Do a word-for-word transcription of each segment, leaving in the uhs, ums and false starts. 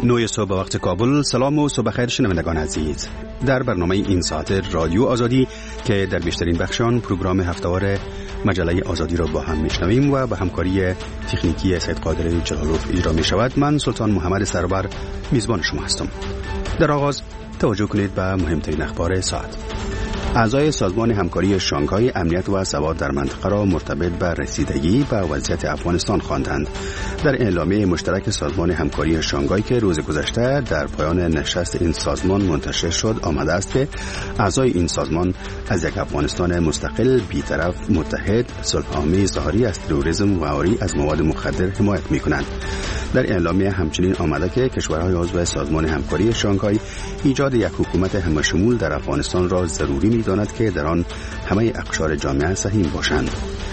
نوی صبح وقت کابل. سلام و صبح خیر شنوندگان عزیز. در برنامه این ساعت رادیو آزادی که در بیشترین بخشان پروگرام هفته‌وار مجله آزادی را با هم میشنویم و به همکاری تکنیکی سید قادر جلالوف اجرا می شود، من سلطان محمد سرور میزبان شما هستم. در آغاز توجه کنید به مهمترین اخبار ساعت. اعضای سازمان همکاری شانگهای امنیت و ثبات در منطقه را مرتبط به رسیدگی به وضعیت افغانستان خواندند. در اعلامیه مشترک سازمان همکاری شانگهای که روز گذشته در پایان نشست این سازمان منتشر شد آمده است که اعضای این سازمان از یک افغانستان مستقل، بی‌طرف، متحد، صلح‌آمیز، خالی از تروریسم و عاری از مواد مخدر حمایت می‌کنند. در اعلامیه همچنین آمده که کشورهای عضو سازمان همکاری شانگهای ایجاد یک حکومت همه‌شمول در افغانستان را ضروری می‌داند که در آن همه اقشار جامعه سهیم باشند.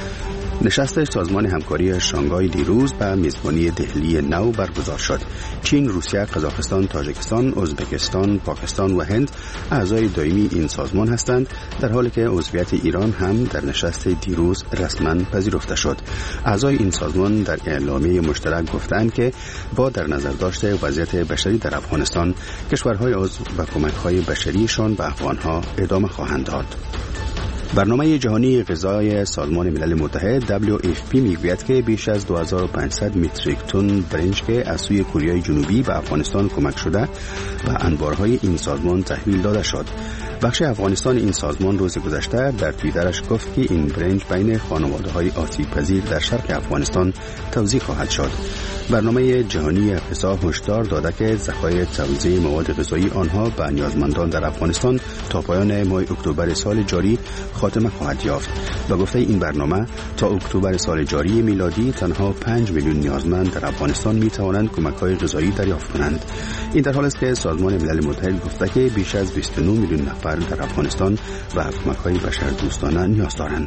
نشست سازمان همکاری شانگهای دیروز به میزبانی دهلی نو برگزار شد. چین، روسیه، قزاقستان، تاجیکستان، ازبکستان، پاکستان و هند اعضای دائمی این سازمان هستند، در حالی که عضویت ایران هم در نشست دیروز رسما پذیرفته شد. اعضای این سازمان در اعلامیه مشترک گفتند که با در نظر داشت وضعیت بشری در افغانستان، کشورهای عضو و کمک‌های بشریشان به افغانها ادامه خواهند داد. برنامه جهانی غذای سازمان ملل متحد دبلیو اف پی میگوید که بیش از دو هزار و پانصد متریک تن برنج که از سوی کره جنوبی به افغانستان کمک شده و انبارهای این سازمان تحویل داده شد. بخش افغانستان این سازمان روز گذشته در توییترش گفت که این برنج بین خانواده‌های آسیب پذیر در شرق افغانستان توزیع خواهد شد. برنامه جهانی غذا هشدار داده که ذخایر توزیع مواد غذایی آنها به نیازمندان در افغانستان تا پایان ماه اکتبر سال جاری خاتمه خواهد یافت. به گفته این برنامه تا اکتبر سال جاری میلادی تنها پنج میلیون نیازمند در افغانستان می توانند کمک‌های غذایی دریافت کنند. این در حالی است که سازمان ملل متحد گفته که بیش از بیست و نه میلیون نفر در افغانستان و کمک‌های بشردوستانه نیاز دارند.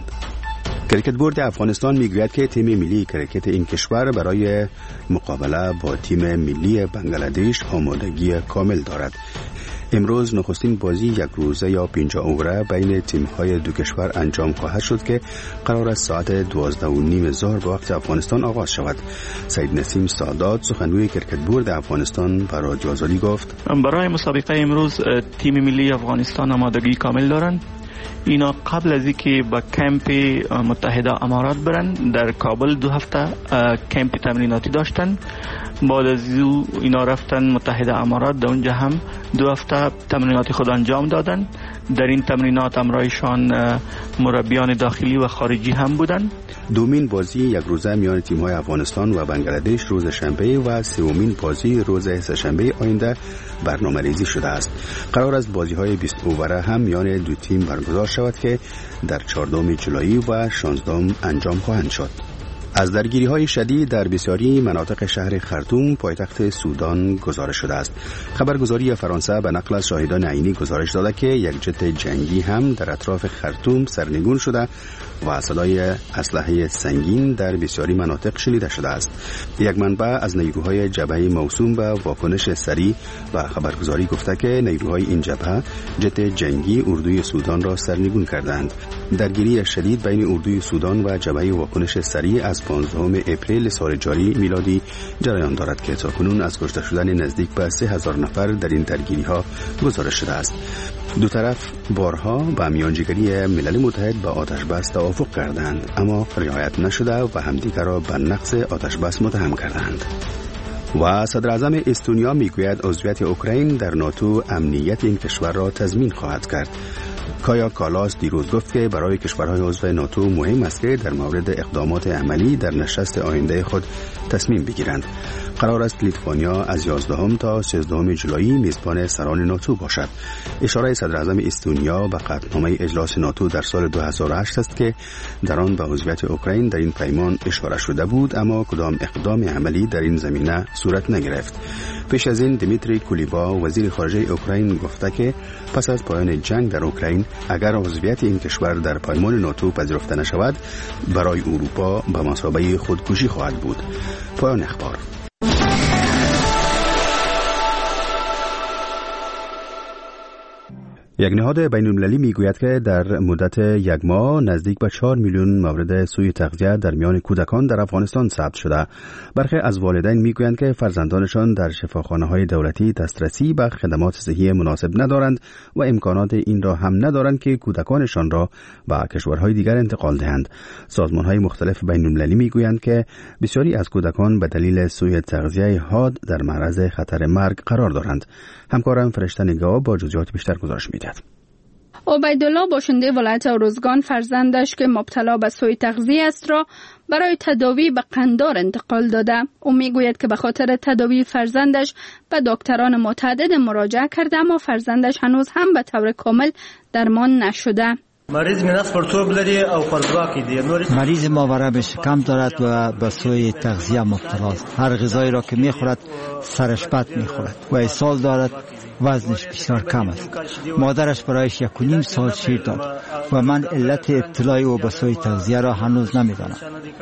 کرکت بورد افغانستان میگوید که تیم ملی کرکت این کشور برای مقابله با تیم ملی بنگلادش آمادگی کامل دارد. امروز نخستین بازی یک روزه یا پنجاه اووره بین تیم‌های دو کشور انجام خواهد شد که قرار است ساعت دوازده و نیم ظهر به وقت افغانستان آغاز شود. سید نسیم سادات سخنگوی کرکت بورد افغانستان به رادیو آزادی گفت: برای مسابقه امروز تیم ملی افغانستان آمادگی کامل دارند. اینا قبل از اینکه به کمپ متحده امارات برن در کابل دو هفته کمپ تمریناتی داشتن. بعد از اینا رفتن متحده امارات، در اونجا هم دو هفته تمرینات خود انجام دادن. در این تمرینات همراهشان مربیان داخلی و خارجی هم بودن. دومین بازی یک روزه میان تیم‌های افغانستان و بنگلادش روز شنبه و سومین بازی روز سه‌شنبه آینده برنامه‌ریزی شده است. قرار است بازی‌های بیست اووره هم میان دو تیم برگزار شود که در چهاردهم جولای و شانزدهم انجام خواهند شد. از درگیری‌های شدید در بسیاری مناطق شهر خرطوم پایتخت سودان گزارش شده است. خبرگزاری فرانسه به نقل از شاهدان عینی گزارش داده که یک جت جنگی هم در اطراف خرطوم سرنگون شده و صدای اسلحه سنگین در بسیاری مناطق شنیده شده است. یک منبع از نیروهای جبهه موسوم به واکنش سریع و خبرگزاری گفته که نیروهای این جبهه جت جنگی اردوی سودان را سرنگون کردند. درگیری شدید بین اردوی سودان و جبهه واکنش سریع از پانزدهم اپریل سال جاری میلادی جریان دارد که تاکنون از کشته شدن نزدیک به سه هزار نفر در این درگیری‌ها گزارش شده است. دو طرف بارها با میانجیگری ملل متحد به آتش بس توافق کردند، اما رعایت نشده و همدیگر را به نقض آتش بس متهم کردند. و صدر اعظم استونیا میگوید عضویت اوکراین در ناتو امنیت این کشور را تضمین خواهد کرد. کایا کالاس دیروز گفت که برای کشورهای عضو ناتو مهم است که در مورد اقدامات عملی در نشست آینده خود تصمیم بگیرند. قرار است لیتوانیا از یازدهم تا سیزدهم جولای میزبان سران ناتو باشد. اشاره صدر اعظم استونیا به قطعنامه اجلاس ناتو در سال دو هزار و هشت است که در آن به عضویت اوکراین در این پیمان اشاره شده بود، اما کدام اقدام عملی در این زمینه صورت نگرفت. پیش از این دمیتری کولیبا وزیر خارجه اوکراین گفته که پس از پایان جنگ در اوکراین اگر عضویت این کشور در پیمان ناتو پذیرفته نشود برای اروپا به مثابه خودکشی خواهد بود. پایان اخبار. یک نهاد بین‌المللی میگوید که در مدت یک ماه نزدیک به چهار میلیون مورد سوء تغذیه در میان کودکان در افغانستان ثبت شده. برخی از والدین میگویند که فرزندانشان در شفاخانه‌های دولتی دسترسی به خدمات صحی مناسب ندارند و امکانات این را هم ندارند که کودکانشان را به کشورهای دیگر انتقال دهند. سازمان‌های مختلف بین‌المللی میگویند که بسیاری از کودکان به دلیل سوء تغذیه حاد در معرض خطر مرگ قرار دارند. همکارم فرشته نگاه با جزئیات بیشتر گزارش می‌دهد. عبیدالله باشنده ولایت ارزگان فرزندش که مبتلا به سوء تغذیه است را برای تداوی به قندار انتقال داده. او میگوید که به خاطر تداوی فرزندش به دکتران متعدد مراجعه کرده اما فرزندش هنوز هم به طور کامل درمان نشده. مریض مناس پرتوب لري او پرزواکی دی. مریض ماورا شکم دارد و به سوء تغذیه مبتلا است. هر غذایی را که میخورد سرش بد میخورد و اسهال دارد، وزنش بسیار کم است. مادرش برایش یک و نیم سال شیر داد و من علت ابتلای او به سوء تغذیه را هنوز نمیدانم.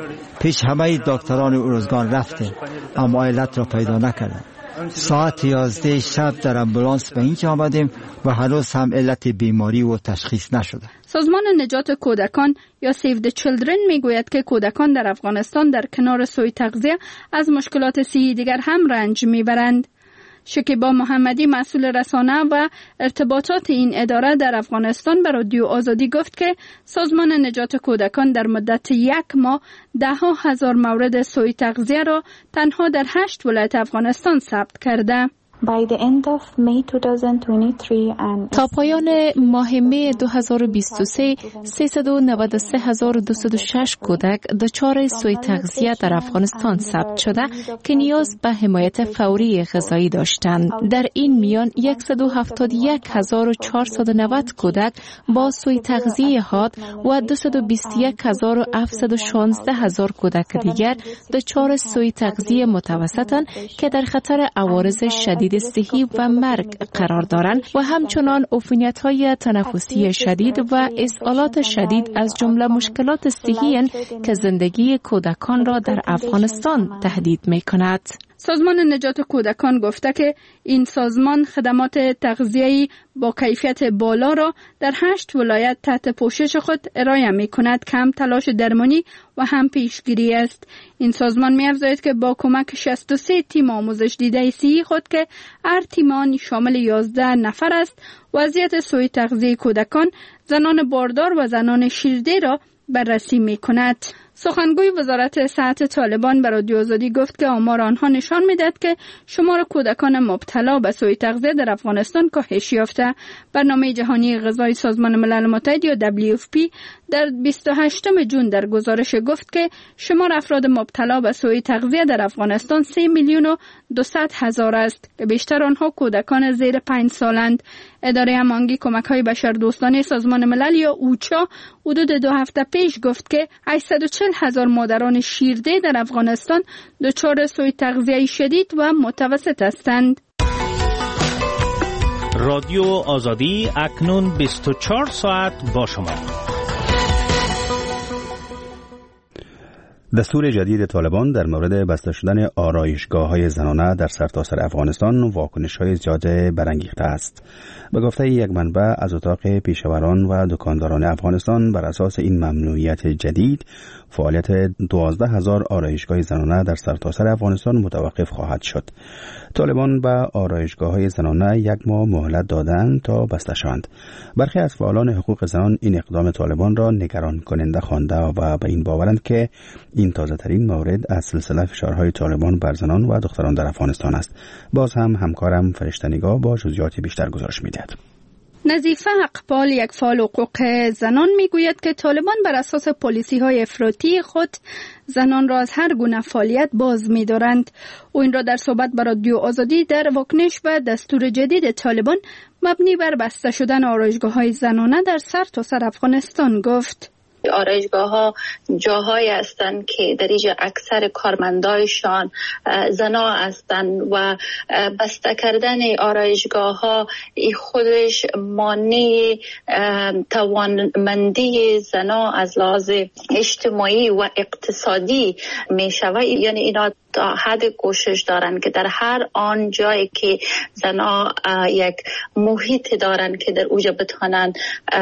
پیش همه دکتران ارزگان رفتیم اما علت را پیدا نکردم. ساعت یازده شب در امبولانس به اینجا آمدیم و هنوز هم علت بیماری و تشخیص نشده. سازمان نجات کودکان یا سیو د چیلدرن میگوید که کودکان در افغانستان در کنار سوء تغذیه از مشکلات صحی دیگر هم رنج میبرند. شکیبا محمدی مسئول رسانه و ارتباطات این اداره در افغانستان به رادیو آزادی گفت که سازمان نجات کودکان در مدت یک ماه ده ها هزار مورد سوء تغذیه را تنها در هشت ولایت افغانستان ثبت کرده. By the end of May twenty twenty-three and تا پایان ماه می دو هزار و بیست و سه سیصد و نود و سه هزار و دویست و شش کودک دچار سوء تغذیه در افغانستان ثبت شده که نیاز به حمایت فوری غذایی داشتند. در این میان صد و هفتاد و یک هزار و چهارصد و نود کودک با سوء تغذیه حاد و دویست و بیست و یک هزار و هفتصد و شانزده هزار کودک دیگر دچار سوء تغذیه متوسطند که در خطر عوارض شدید صحی و مرگ قرار دارند و همچنان عفونیت‌های تنفسی شدید و اسهالات شدید از جمله مشکلات صحی که زندگی کودکان را در افغانستان تهدید می‌کند. سازمان نجات کودکان گفته که این سازمان خدمات تغذیه‌ای با کیفیت بالا را در هشت ولایت تحت پوشش خود ارائه می کند که هم تلاش درمانی و هم پیشگیری است. این سازمان می افزاید که با کمک شصت و سه تیم آموزش دیده صحی خود که هر تیمان شامل یازده نفر است، وضعیت سوء تغذیه کودکان، زنان باردار و زنان شیرده را بررسی می کند. سخنگوی وزارت صحت طالبان به رادیو آزادی گفت که آمار آنها نشان می‌دهد که شمار کودکان مبتلا به سوء تغذیه در افغانستان کاهش یافته. برنامه جهانی غذایی سازمان ملل متحد یا دبلیو اف پی در بیست و هشتم ژوئن در گزارش گفت که شمار افراد مبتلا به سوء تغذیه در افغانستان سه میلیون و دویست هزار است که بیشتر آنها کودکان زیر پنج سالند. اداره هماهنگی کمک‌های بشردوستانه سازمان ملل یا اوچا حدود دو هفته پیش گفت که هشتصد و چهل هزار مادران شیرده در افغانستان دچار سوء تغذیه شدید و متوسط هستند. رادیو آزادی اکنون بیست و چهار ساعت با شما. دستور جدید طالبان در مورد بسته شدن آرایشگاه‌های زنانه در سرتاسر افغانستان واکنش‌های زیاده برانگیخته است. به گفته یک منبع از اتاق پیشوران و دکانداران افغانستان، بر اساس این ممنوعیت جدید فعالیت دوازده هزار آرایشگاه زنانه در سرتاسر افغانستان متوقف خواهد شد. طالبان به آرایشگاه‌های زنانه یک ماه مهلت دادند تا بسته شوند. برخی از فعالان حقوق زنان این اقدام طالبان را نگران کننده خوانده و به این باورند که این تازه ترین مورد از سلسله فشارهای طالبان بر زنان و دختران در افغانستان است. باز هم همکارم فرشته نگاه با جزئیات بیشتر گزارش می‌دهد. نظیفه اقبال، یک فعال حقوق زنان، میگوید که طالبان بر اساس پالیسی‌های افراطی خود زنان را از هر گونه فعالیت باز می‌دارند. او این را در صحبت با رادیو آزادی در واکنش به دستور جدید طالبان مبنی بر بسته شدن آرایشگاه‌های زنانه در سرتاسر افغانستان گفت. آرایشگاه ها جاهایی هستند که در اینجا اکثر کارمندایشان زنا هستند و بسته کردن آرایشگاه ها خودش مانع توانمندی زنا از لحاظ اجتماعی و اقتصادی می شود. یعنی اینا تا حد کوشش دارن که در هر آن جایی که زنا یک محیط دارن که در اوجا بتوانن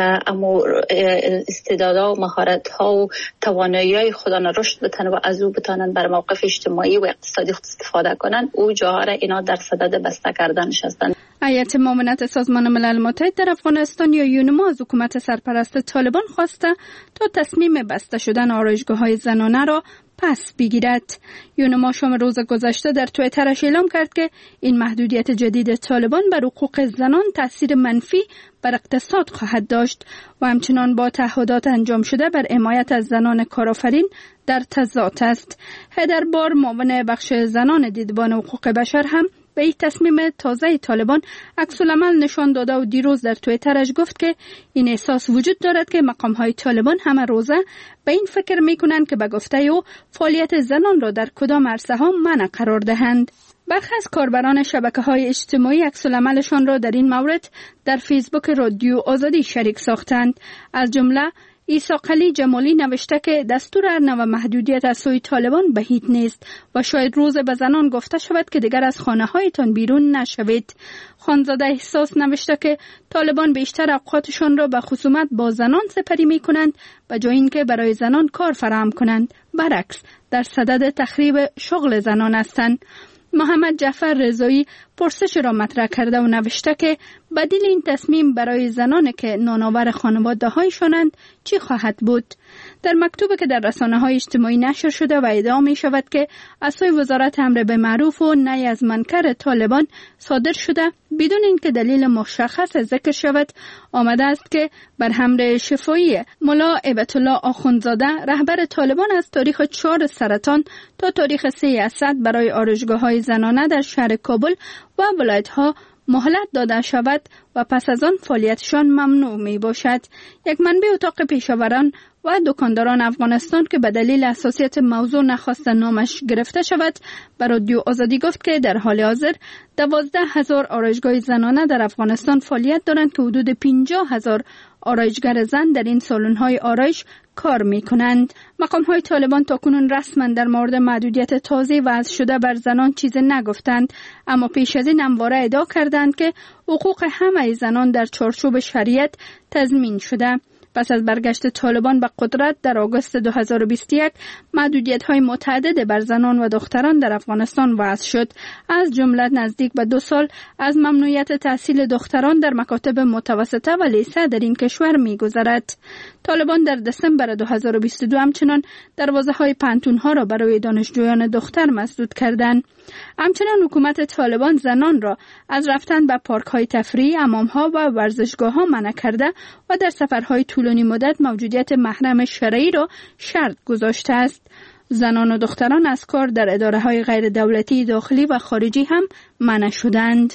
اما استعدادها و مهارت‌ها و توانایی‌های خودان رشد بتن و از او بتوانن بر موقف اجتماعی و اقتصادی خود استفاده کنن، او جاها را اینا در صدد بسته کردنش هستند. هیئت معاونت سازمان ملل متحد در افغانستان یا یونما از حکومت سرپرست طالبان خواسته تا تصمیم بسته شدن آرایشگاه‌های زنانه را پس بگیرد. یونما شام روز گذشته در توییترش اعلام کرد که این محدودیت جدید طالبان بر حقوق زنان تاثیر منفی بر اقتصاد خواهد داشت و همچنان با تعهدات انجام شده بر حمایت از زنان کارآفرین در تضاد است. هیدر بار معاون بخش زنان دیدبان حقوق بشر هم به این تصمیم تازه طالبان عکس العمل نشان داده و دیروز در توییترش گفت که این احساس وجود دارد که مقام‌های طالبان همه روزه به این فکر می‌کنند که به گفته او فعالیت زنان را در کدام عرصه‌ها منع قرار دهند. برخی از کاربران شبکه‌های اجتماعی عکس العملشان را در این مورد در فیسبوک رادیو آزادی شریک ساختند. از جمله ایساقلی جمالی نوشته که دستور هر نوع محدودیت از سوی طالبان بعید نیست و شاید روز به زنان گفته شود که دیگر از خانه هایتان بیرون نشوید. خانزاده احساس نوشته که طالبان بیشتر اوقاتشان را به خصومت با زنان سپری می کنند به جای اینکه برای زنان کار فراهم کنند. برعکس در صدد تخریب شغل زنان هستند. محمد جعفر رضایی پرسش را مطرح کرده و نوشته که بدیل این تصمیم برای زنانی که نانآور خانواده هایشانند چی خواهد بود؟ در مکتوبی که در رسانه‌های اجتماعی نشر شده و ادعا می شود که از سوی وزارت امر به معروف و نهی از منکر طالبان صادر شده بدون اینکه دلیل مشخص ذکر شود، آمده است که بر امر شفاهی ملا هیبت الله آخوندزاده رهبر طالبان از تاریخ چهار سرطان تا تاریخ سه اسد برای آرایشگاه‌های زنانه در شهر کابل و ولایت‌ها مهلت داده شود و پس از آن فعالیتشان ممنوع می باشد. یک منبع اتاق پیشاوران و دکانداران افغانستان که به دلیل حساسیت موضوع نخواست نامش گرفته شود به رادیو آزادی گفت که در حال حاضر دوازده هزار آرایشگاه زنانه در افغانستان فعالیت دارند که حدود پنجاه هزار آرایشگر زن در این سالن‌های آرایش کار می‌کنند. مقام‌های طالبان تاکنون رسما در مورد محدودیت تازه وضع شده بر زنان چیزی نگفتند، اما پیش از این همواره ادعا کردند که حقوق همه زنان در چارچوب شریعت تضمین شده. پس از برگشت طالبان به قدرت در آگوست دو هزار و بیست و یک محدودیت‌های متعدد بر زنان و دختران در افغانستان وضع شد. از جمله نزدیک به دو سال از ممنوعیت تحصیل دختران در مکاتب متوسطه و لیسه در این کشور می‌گذرد. طالبان در دسامبر دو هزار و بیست و دو همچنان دروازه‌های پانتون‌ها را برای دانشجویان دختر مسدود کردند. همچنان حکومت طالبان زنان را از رفتن به پارک‌های تفریحی، حمام‌ها و ورزشگاه‌ها منع کرده و در سفرهای طولانی مدت موجودیت محرم شرعی را شرط گذاشته است. زنان و دختران از کار در اداره‌های غیر دولتی داخلی و خارجی هم منع شدند.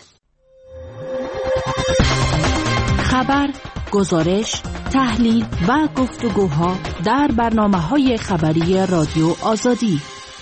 خبر، گزارش، تحلیل و گفتگوها در برنامه‌های خبری رادیو آزادی.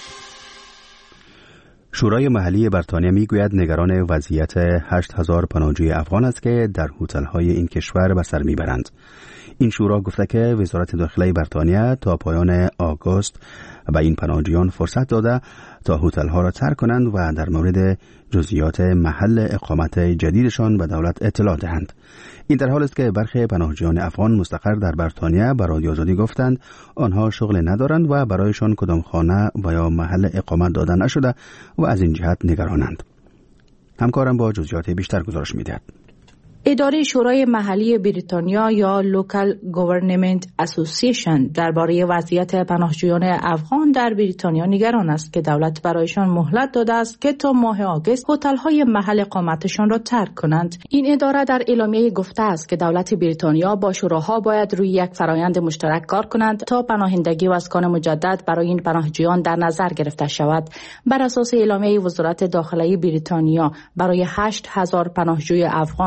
شورای محلی بریتانیا میگوید نگران وضعیت هشت هزار پناهجوی افغان است که در هتل‌های این کشور به سر میبرند. این شورا گفته که وزارت داخلی بریتانیا تا پایان آگوست به این پناهجویان فرصت داده تا هتل‌ها را ترک کنند و در مورد جزئیات محل اقامت جدیدشان به دولت اطلاع دهند. این در حال است که برخی پناهجویان افغان مستقر در بریتانیا به رادیو آزادی گفتند آنها شغل ندارند و برایشان کدام خانه و یا محل اقامت داده نشده و از این جهت نگرانند. همکارم با جزئیات بیشتر گزارش می‌دهد. اداره شورای محلی بریتانیا یا لوکال گورنمنت اسوسییشن درباره وضعیت پناهجویان افغان در بریتانیا نگران است که دولت برایشان مهلت داده است که تا ماه آگوست هتل‌های محل اقامتشان را ترک کنند. این اداره در اعلامیه گفته است که دولت بریتانیا با شوراها باید روی یک فرایند مشترک کار کنند تا پناهندگی و اسکان مجدد برای این پناهجویان در نظر گرفته شود. بر اساس اعلامیه وزارت داخلی بریتانیا برای هشت هزار پناهجوی افغان که در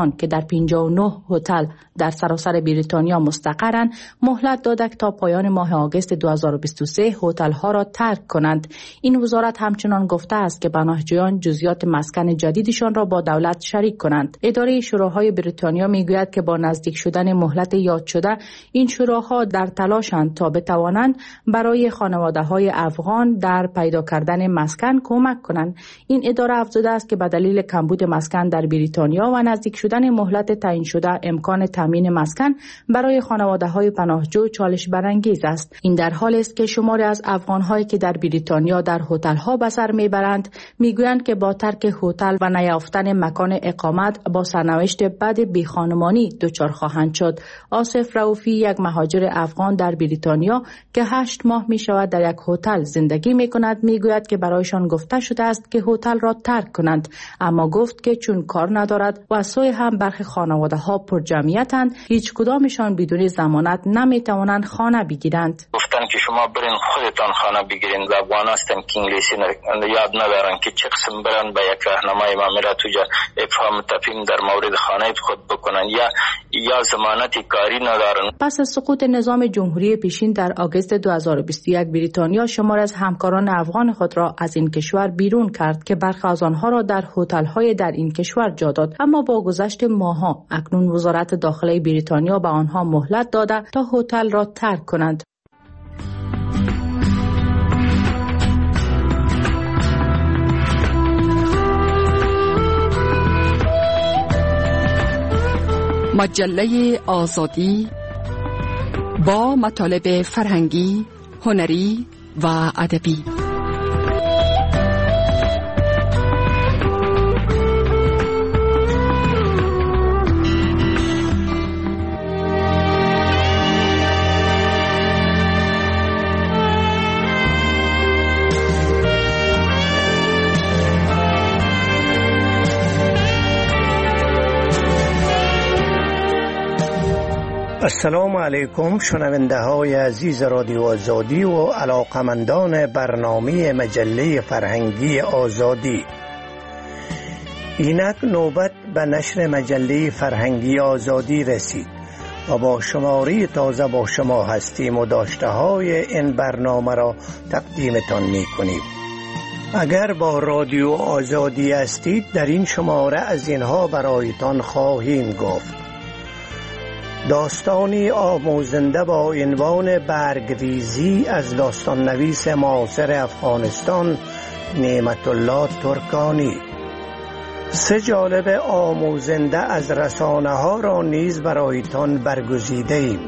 پنجاه و نه هتل در سراسر بریتانیا مستقرند مهلت داده تا پایان ماه آگوست دو هزار و بیست و سه هتل ها را ترک کنند. این وزارت همچنان گفته است که پناهجویان جزئیات مسکن جدیدشان را با دولت شریک کنند. اداره شوراهای بریتانیا میگوید که با نزدیک شدن مهلت یاد شده این شوراها در تلاشند تا بتوانند برای خانواده‌های افغان در پیدا کردن مسکن کمک کنند. این اداره افزوده است که به دلیل کمبود مسکن در بریتانیا و نزدیک شدن مهلت تعیین شده امکان تامین مسکن برای خانواده‌های پناهجو چالش برانگیز است. این در حالی است که شماری از افغان‌هایی که در بریتانیا در هتل‌ها به سر میبرند میگویند که با ترک هتل و نیافتن مکان اقامت با سرنوشت بد بیخانمانی دچار خواهند شد. آصف رؤوفی یک مهاجر افغان در بریتانیا که هشت ماه می شود در یک هتل زندگی می کند میگوید که برایشان گفته شده است که هتل را ترک کنند، اما گفت که چون کار ندارد و سوی هم برخی خانواده ها پر جمعیتند هیچ کدامشان بدون ضمانت نمی توانند خانه بگیرند. گفتن که شما برین خودتان خانه بگیرین. افغان هستن که انگلیسی یاد ندارن که چه قسم برن به یک راهنمای معاملات توجا افهام تفهیم در مورد خانه خود بکنن یا یا ضمانت کاری ندارن. پس از سقوط نظام جمهوری پیشین در آگوست دو هزار و بیست و یک بریتانیا شمار از همکاران افغان خود را از این کشور بیرون کرد که برخی از آنها را در هتل‌های در این کشور جا داد، اما با گذشت ماه‌ها اکنون وزارت داخله بریتانیا به آنها مهلت داده تا هتل را ترک کنند. مجله آزادی با مطالب فرهنگی، هنری و ادبی. السلام علیکم شنونده های عزیز رادیو آزادی و علاقمندان برنامه مجله فرهنگی آزادی. اینک نوبت به نشر مجله فرهنگی آزادی رسید و با شماری تازه با شما هستیم و داشته های این برنامه را تقدیمتان می کنیم. اگر با رادیو آزادی هستید در این شماره از اینها برایتان خواهیم گفت: داستانی آموزنده با عنوان برگریزی از داستان نویس معاصر افغانستان نعمت الله ترکانی. سه جالب آموزنده از رسانه ها را نیز برایتان برگزیده ایم.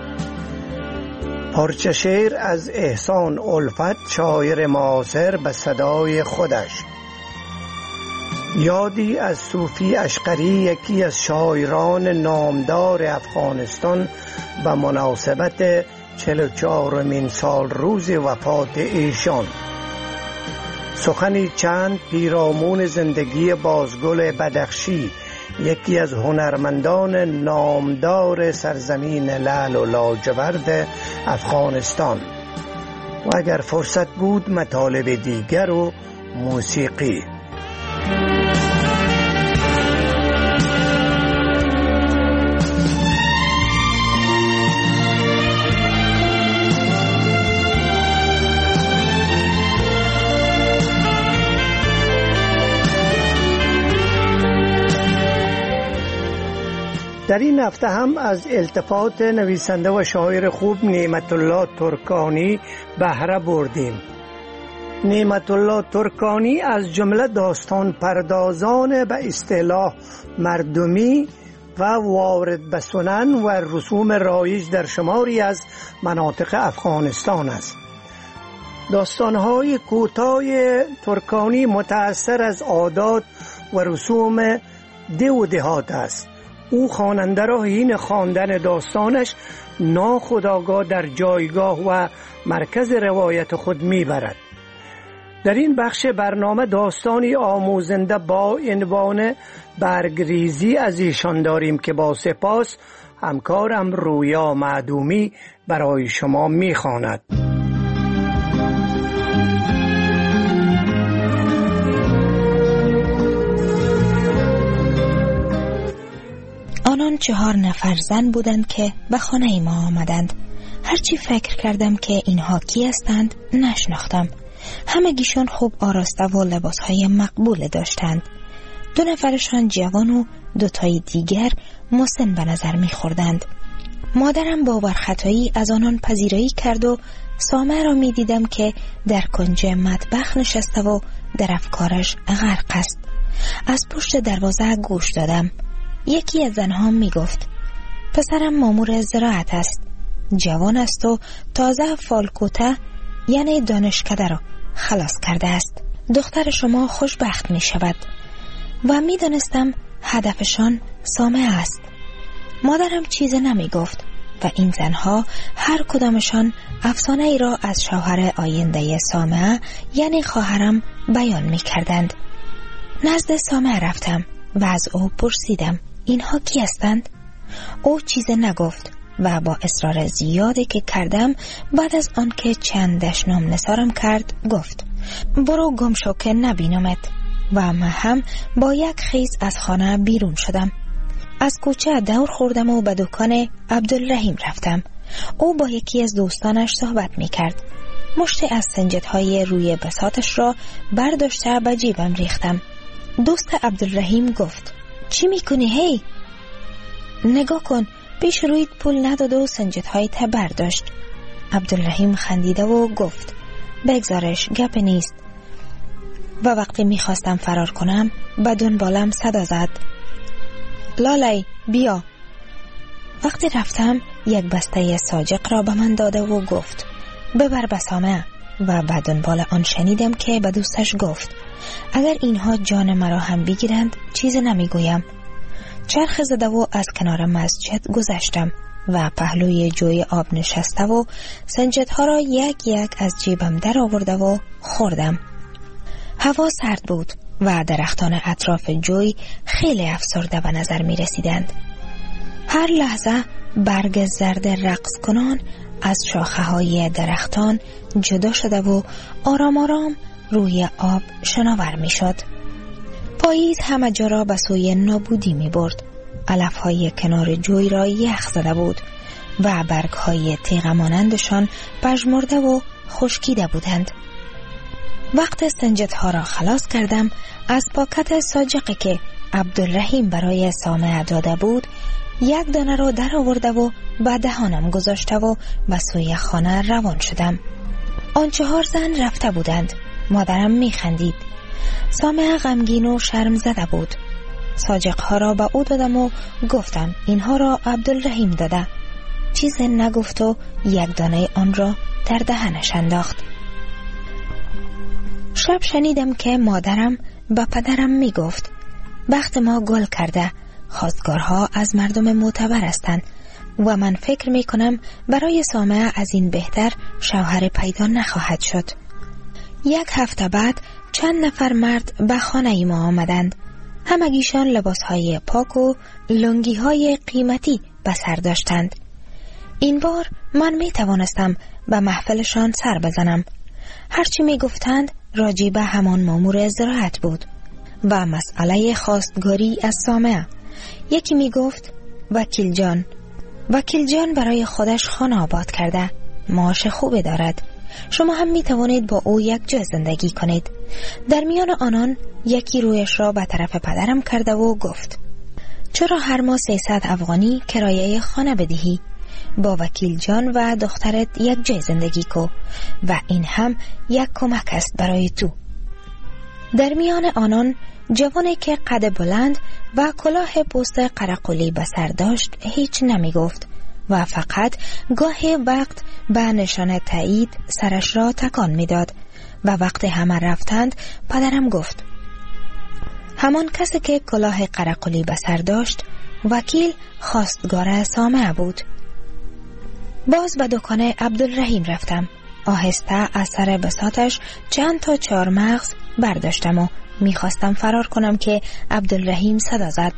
پارچه شعر از احسان الفت شاعر معاصر به صدای خودش. یادی از صوفی اشقری یکی از شاعران نامدار افغانستان به مناسبت چهل و چهارمین سال روز وفات ایشان. سخنی چند پیرامون زندگی بازگل بدخشی یکی از هنرمندان نامدار سرزمین لعل و لاجورد افغانستان و اگر فرصت بود مطالب دیگر و موسیقی. در این هفته هم از التفات نویسنده و شاعر خوب نعمت الله ترکانی بهره بردیم. نعمت الله ترکانی از جمله داستان پردازان به اصطلاح مردمی و وارد به سنن و رسوم رایج در شماری از مناطق افغانستان است. داستانهای کوتاه ترکانی متأثر از عادات و رسوم ده و دهات است. او خواننده را حین خواندن داستانش ناخودآگاه در جایگاه و مرکز روایت خود میبرد. در این بخش برنامه داستانی آموزنده با عنوان برگریزی از ایشان داریم که با سپاس همکارم رویا معدومی برای شما میخواند. چهار نفر زن بودند که به خانه ما آمدند. هرچی فکر کردم که اینها کی هستند نشناختم. همگیشان خوب آراسته و لباسهای مقبول داشتند. دو نفرشان جوان و دو تای دیگر مسن به نظر می خوردند. مادرم با ورخطایی از آنان پذیرایی کرد و سامه را می دیدم که در کنج مطبخ نشسته و در افکارش غرق است. از پشت دروازه گوش دادم. یکی از زنها می گفت پسرم مامور زراعت است، جوان است و تازه فالکوته یعنی دانشکده را خلاص کرده است. دختر شما خوشبخت می شود. و می دانستم هدفشان سامه است. مادرم چیز نمی گفت و این زنها هر کدامشان افسانه ای را از شوهر آینده سامه یعنی خواهرم بیان می کردند. نزد سامه رفتم و از او پرسیدم اینها کی هستند؟ او چیز نگفت و با اصرار زیادی که کردم بعد از آن که چند دشنام نثارم کرد گفت برو گم شو که نبینمت. و من هم با یک خیز از خانه بیرون شدم. از کوچه دور خوردم و به دکان عبدالرحیم رفتم. او با یکی از دوستانش صحبت می کرد. مشت از سنجدهای روی بساطش را برداشته به جیبم ریختم. دوست عبدالرحیم گفت چی می کنی هی؟ نگاه کن، پیش رویت پول نداده و سنجدهای تا برداشت. عبدالرحیم خندیده و گفت بگذارش، گپ نیست. و وقتی میخواستم فرار کنم به دنبالم صدا زد لالی بیا. وقتی رفتم یک بسته ساجق را به من داده و گفت ببر به سامه. و به دنبال آن شنیدم که به دوستش گفت اگر اینها جان مرا هم بگیرند چیز نمیگویم. چرخ زده و از کنار مسجد گذشتم و پهلوی جوی آب نشسته و سنجدها را یک یک از جیبم در آورده و خوردم. هوا سرد بود و درختان اطراف جوی خیلی افسرده به نظر می رسیدند. هر لحظه برگ زرد رقص کنان از شاخه های درختان جدا شده و آرام آرام روی آب شناور می شد. پاییز همه جا را به سوی نابودی می برد. علف های کنار جوی را یخ زده بود و برگ های تیغ مانندشان پژمرده و خشکیده بودند. وقت سنجدها را خلاص کردم از پاکت ساجقی که عبدالرحیم برای سامه داده بود یک دانه را در آورده و به دهانم گذاشته و به سوی خانه روان شدم. آن چهار زن رفته بودند. مادرم می خندید. سامه غمگین و شرم زده بود. ساجقها را به او دادم و گفتم اینها را عبدالرحیم داده. چیز نگفت و یک دانه آن را در دهنش انداخت. شب شنیدم که مادرم با پدرم می گفت بخت ما گل کرده، خواستگارها از مردم معتبر هستند و من فکر می کنم برای سامه از این بهتر شوهر پیدا نخواهد شد. یک هفته بعد چند نفر مرد به خانه ای ما آمدند. همگیشان لباسهای پاک و لنگیهای قیمتی به سر داشتند. این بار من می توانستم به محفلشان سر بزنم. هرچی می گفتند راجی به همان مامور زراعت بود و مسئله خواستگاری از سامه. یکی می گفت وکیل جان وکیل جان برای خودش خانه آباد کرده، معاش خوبی دارد، شما هم می توانید با او یک جا زندگی کنید. در میان آنان یکی رویش را به طرف پدرم کرده و گفت چرا هر ماه سیصد افغانی کرایه خانه بدهی؟ با وکیل جان و دخترت یک جای زندگی کو و این هم یک کمک است برای تو. در میان آنان جوانی که قد بلند و کلاه پوست قرقلی به سر داشت هیچ نمی گفت و فقط گاهی وقت به نشانه تایید سرش را تکان می داد. و وقتی همه رفتند پدرم گفت همان کسی که کلاه قرقلی به سر داشت وکیل خواستگار سامه بود. باز به دکان عبدالرحیم رفتم. آهسته از سر بساطش چند تا چهار مغز برداشتم و میخواستم فرار کنم که عبدالرحیم صدا زد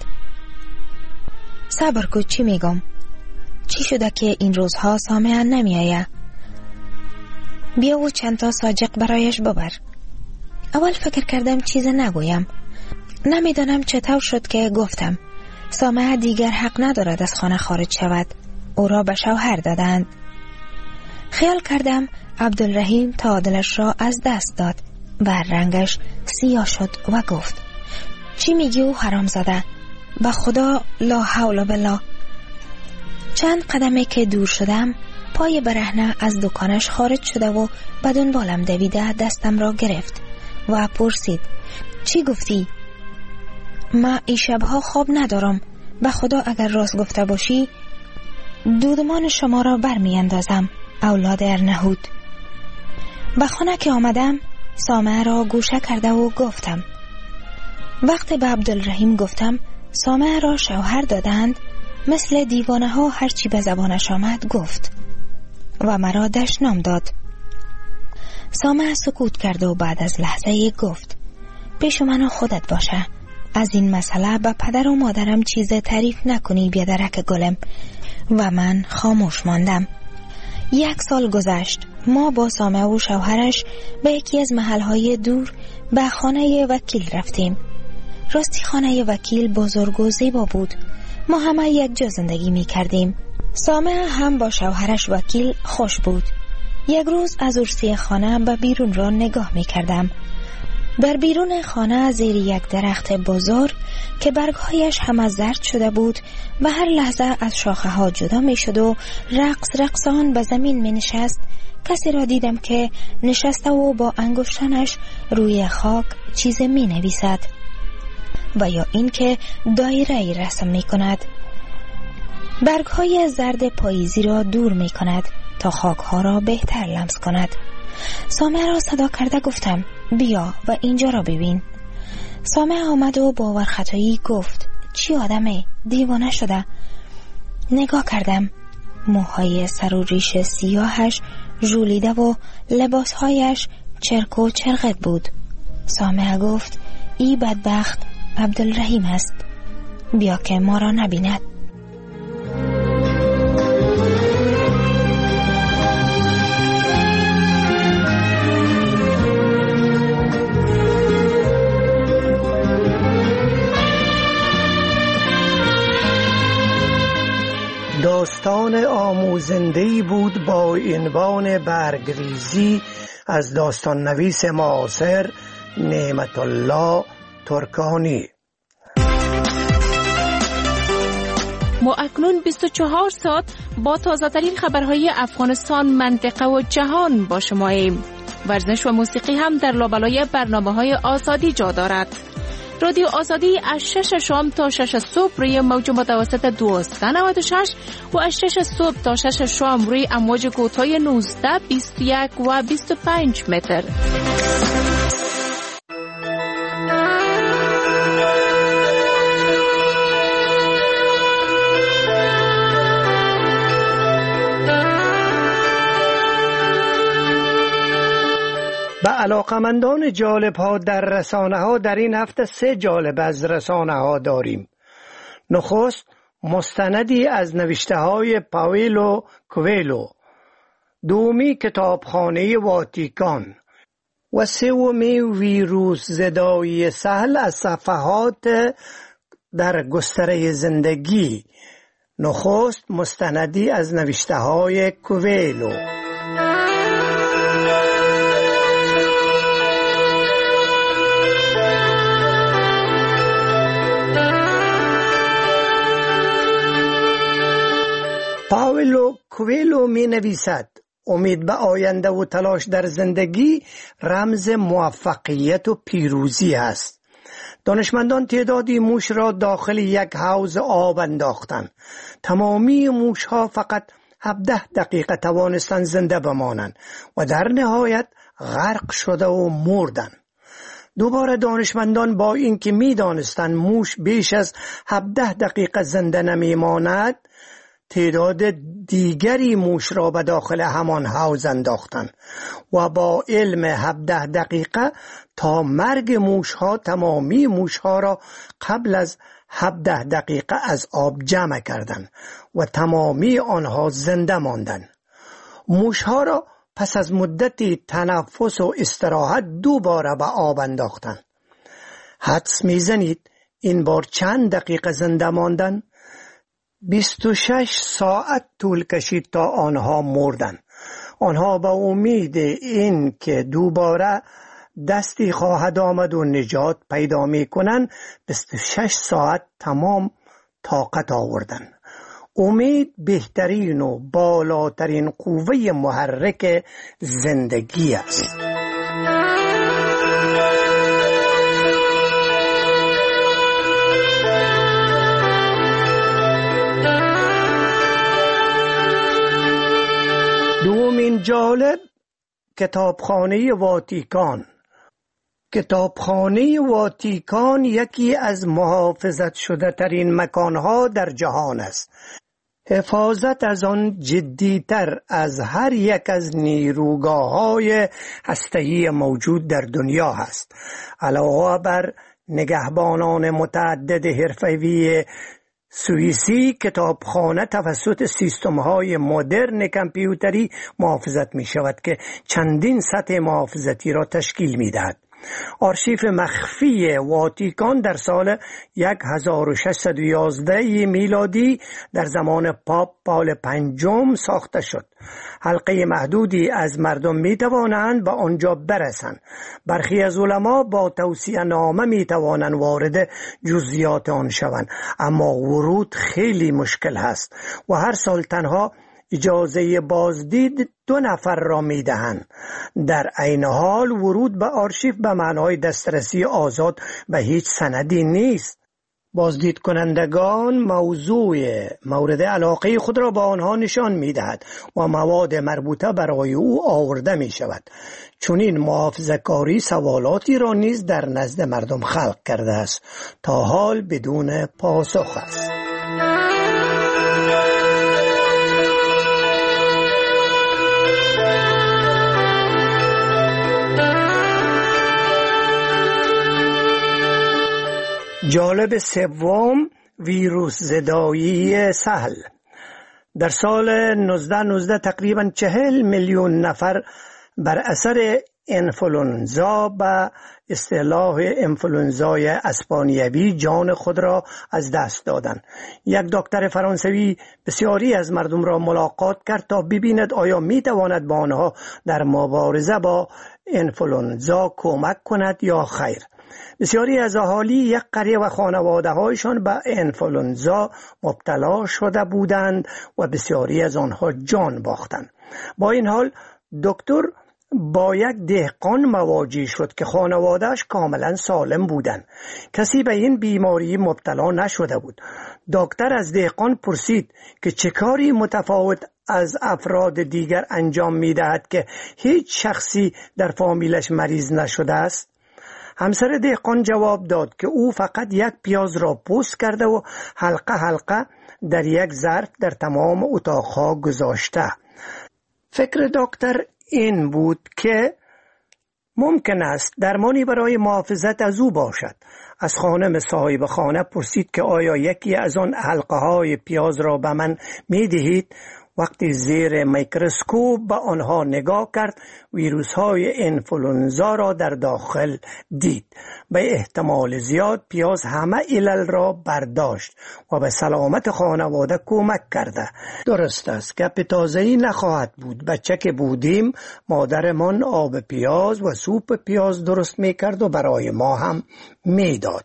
صبر کو، چی میگم؟ چی شده که این روزها سامه نمی آید؟ بیا و چند تا ساجق برایش ببر. اول فکر کردم چیز نگویم. نمیدانم چطور شد که گفتم سامعه دیگر حق ندارد از خانه خارج شود. او را به شوهر دادند. خیال کردم عبدالرحیم تعادلش را از دست داد و رنگش سیاه شد و گفت چی میگی او حرام زده؟ به خدا لا حول بالله. چند قدمه که دور شدم پای برهنه از دکانش خارج شده و به دنبالم دویده دستم را گرفت و پرسید چی گفتی؟ ما این شبها خواب ندارم. به خدا اگر راست گفته باشی دودمان شما را برمی اندازم اولاد ارنهود. به خانه که آمدم سامعه را گوشه کرده و گفتم. وقتی به عبدالرحیم گفتم سامعه را شوهر دادند، مثل دیوانه ها هرچی به زبانش آمد گفت و مرا دشنام داد. سامعه سکوت کرد و بعد از لحظه گفت پیش من خودت باشه. از این مسئله به پدر و مادرم چیز تعریف نکنی بیادرک گلم. و من خاموش ماندم. یک سال گذشت. ما با سامعه و شوهرش به یکی از محلهای دور به خانه وکیل رفتیم. راستی خانه وکیل بزرگ و زیبا بود. ما همه یک جا زندگی می کردیم. سامعه هم با شوهرش وکیل خوش بود. یک روز از عرصه خانه به بیرون را نگاه می کردم. در بیرون خانه زیر یک درخت بزرگ که برگهایش همه زرد شده بود و هر لحظه از شاخه ها جدا می شد و رقص رقصان به زمین می نشست، کسی را دیدم که نشسته و با انگشتانش روی خاک چیز می نویسد و یا این که دایره رسم می کند. برگهای زرد پاییزی را دور می کند تا خاک ها را بهتر لمس کند. سامعه را صدا کرده گفتم بیا و اینجا را ببین. سامعه آمد و با ورختایی گفت چی آدمه؟ دیوانه شده. نگاه کردم. موهای سر و ریش سیاهش ژولیده و لباسهایش چرک و چرقت بود. سامعه گفت ای بدبخت عبدالرحیم است. بیا که ما را نبیند. داستان آموزنده‌ای بود با عنوان برگریزی از داستان نویس معاصر نعمت الله ترکانی. ما اکنون بیست و چهار ساعت با تازه‌ترین خبرهای افغانستان، منطقه و جهان با شماییم. ورزش و موسیقی هم در لابلای برنامه‌های آزادی جا دارد. رادیو آزادی از شش شام تا شش صبح روی موج متوسط دویست و نود و شش و از شش صبح تا شش شام روی امواج کوتاه نوزده، بیست و یک و بیست و پنج متر. به علاقمندان جالب ها در رسانه ها در این هفته سه جالب از رسانه ها داریم. نخست مستندی از نوشته های پاولو کوئلو، دومی کتابخانه واتیکان و سومی ویروس زدایی سهل از صفحات در گستره زندگی. نخست مستندی از نوشته های کوئلو. پاولو کوئلو می نویسد امید به آینده و تلاش در زندگی رمز موفقیت و پیروزی است. دانشمندان تعدادی موش را داخل یک حوض آب انداختند. تمامی موش ها فقط هفده دقیقه توانستند زنده بمانند و در نهایت غرق شده و مردند. دوباره دانشمندان با اینکه می دانستند موش بیش از هفده دقیقه زنده نمی ماند، تعداد دیگری موش را به داخل همان حوض انداختند و با علم هفده دقیقه تا مرگ موش ها تمامی موش ها را قبل از هفده دقیقه از آب جمع کردند و تمامی آنها زنده ماندند. موش ها را پس از مدتی تنفس و استراحت دوباره به آب انداختند. حدس میزنید این بار چند دقیقه زنده ماندن؟ بیست و شش ساعت طول کشید تا آنها مردن. آنها با امید این که دوباره دستی خواهد آمد و نجات پیدا می کنن بیست و شش ساعت تمام طاقت آوردن. امید بهترین و بالاترین قوه محرک زندگی است. دومین جالب کتابخانه واتیکان. کتابخانه واتیکان یکی از محافظت شده ترین مکانها در جهان است. حفاظت از آن جدیتر از هر یک از نیروگاه‌های هسته‌ای موجود در دنیا است. علاوه بر نگهبانان متعدد حرفه‌ای سوئیسی، کتابخانه توسط سیستم‌های مدرن کامپیوتری محافظت می‌شود که چندین سطح محافظتی را تشکیل می‌دهد. آرشیف مخفی واتیکان در سال هزار و ششصد و یازده میلادی در زمان پاپ پال پنجم ساخته شد. حلقه محدودی از مردم می توانند به آنجا برسند. برخی از علما با توصیه نامه می توانند وارد جزئیات آن شوند، اما ورود خیلی مشکل است و هر سال تنها اجازه بازدید دو نفر را می دهند. در عین حال ورود به آرشیف به معنای دسترسی آزاد به هیچ سندی نیست. بازدید کنندگان موضوع مورد علاقه خود را به آنها نشان می دهد و مواد مربوطه برای او آورده می شود. چون این محافظه‌کاری سوالاتی را نیز در نزد مردم خلق کرده است، تا حال بدون پاسخ است. جالب سوم، ویروس زدایی سهل. در سال نوزده نوزده تقریبا چهل میلیون نفر بر اثر انفلونزا به اصطلاح انفلونزای اسپانیوی جان خود را از دست دادند. یک دکتر فرانسوی بسیاری از مردم را ملاقات کرد تا ببیند آیا می تواند با آنها در مبارزه با انفلونزا کمک کند یا خیر. بسیاری از اهالی یک قریه و خانواده هایشان به انفلونزا مبتلا شده بودند و بسیاری از آنها جان باختند. با این حال دکتر با یک دهقان مواجه شد که خانوادهش کاملا سالم بودند. کسی به این بیماری مبتلا نشده بود. دکتر از دهقان پرسید که چه کاری متفاوت از افراد دیگر انجام می‌دهد که هیچ شخصی در فامیلش مریض نشده است. همسر دهقان جواب داد که او فقط یک پیاز را پوست کرده و حلقه حلقه در یک ظرف در تمام اتاقها گذاشته. فکر دکتر این بود که ممکن است درمانی برای محافظت از او باشد. از خانم صاحب خانه پرسید که آیا یکی از آن حلقه های پیاز را به من می دهید؟ وقتی زیر میکروسکوپ به آنها نگاه کرد، ویروس های انفلونزا را در داخل دید. به احتمال زیاد پیاز همه علل را برداشت و به سلامت خانواده کمک کرده. درست است که تازه‌ای نخواهد بود. بچه که بودیم مادرمان آب پیاز و سوپ پیاز درست میکرد و برای ما هم میداد.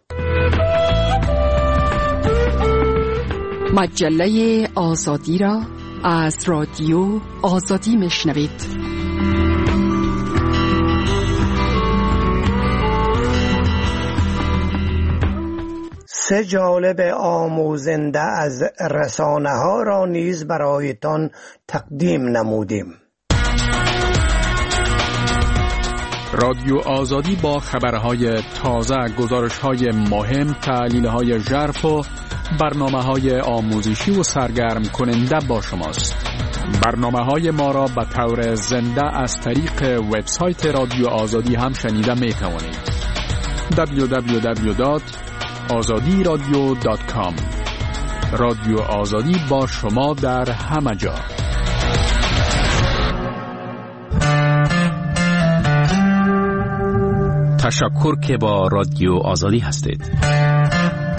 مجله آزادی را از رادیو آزادی میشنوید. سه جالب آموزنده از رسانه ها را نیز برایتان تقدیم نمودیم. رادیو آزادی با خبرهای تازه، گزارش‌های مهم، تحلیل‌های ژرف و برنامه‌های آموزشی و سرگرم کننده با شماست. برنامه‌های ما را به طور زنده از طریق وبسایت رادیو آزادی هم شنیده می‌توانید. دبلیو دبلیو دبلیو دات آزادی رادیو دات کام. رادیو آزادی با شما در همه جا. تشکر که با رادیو آزادی هستید.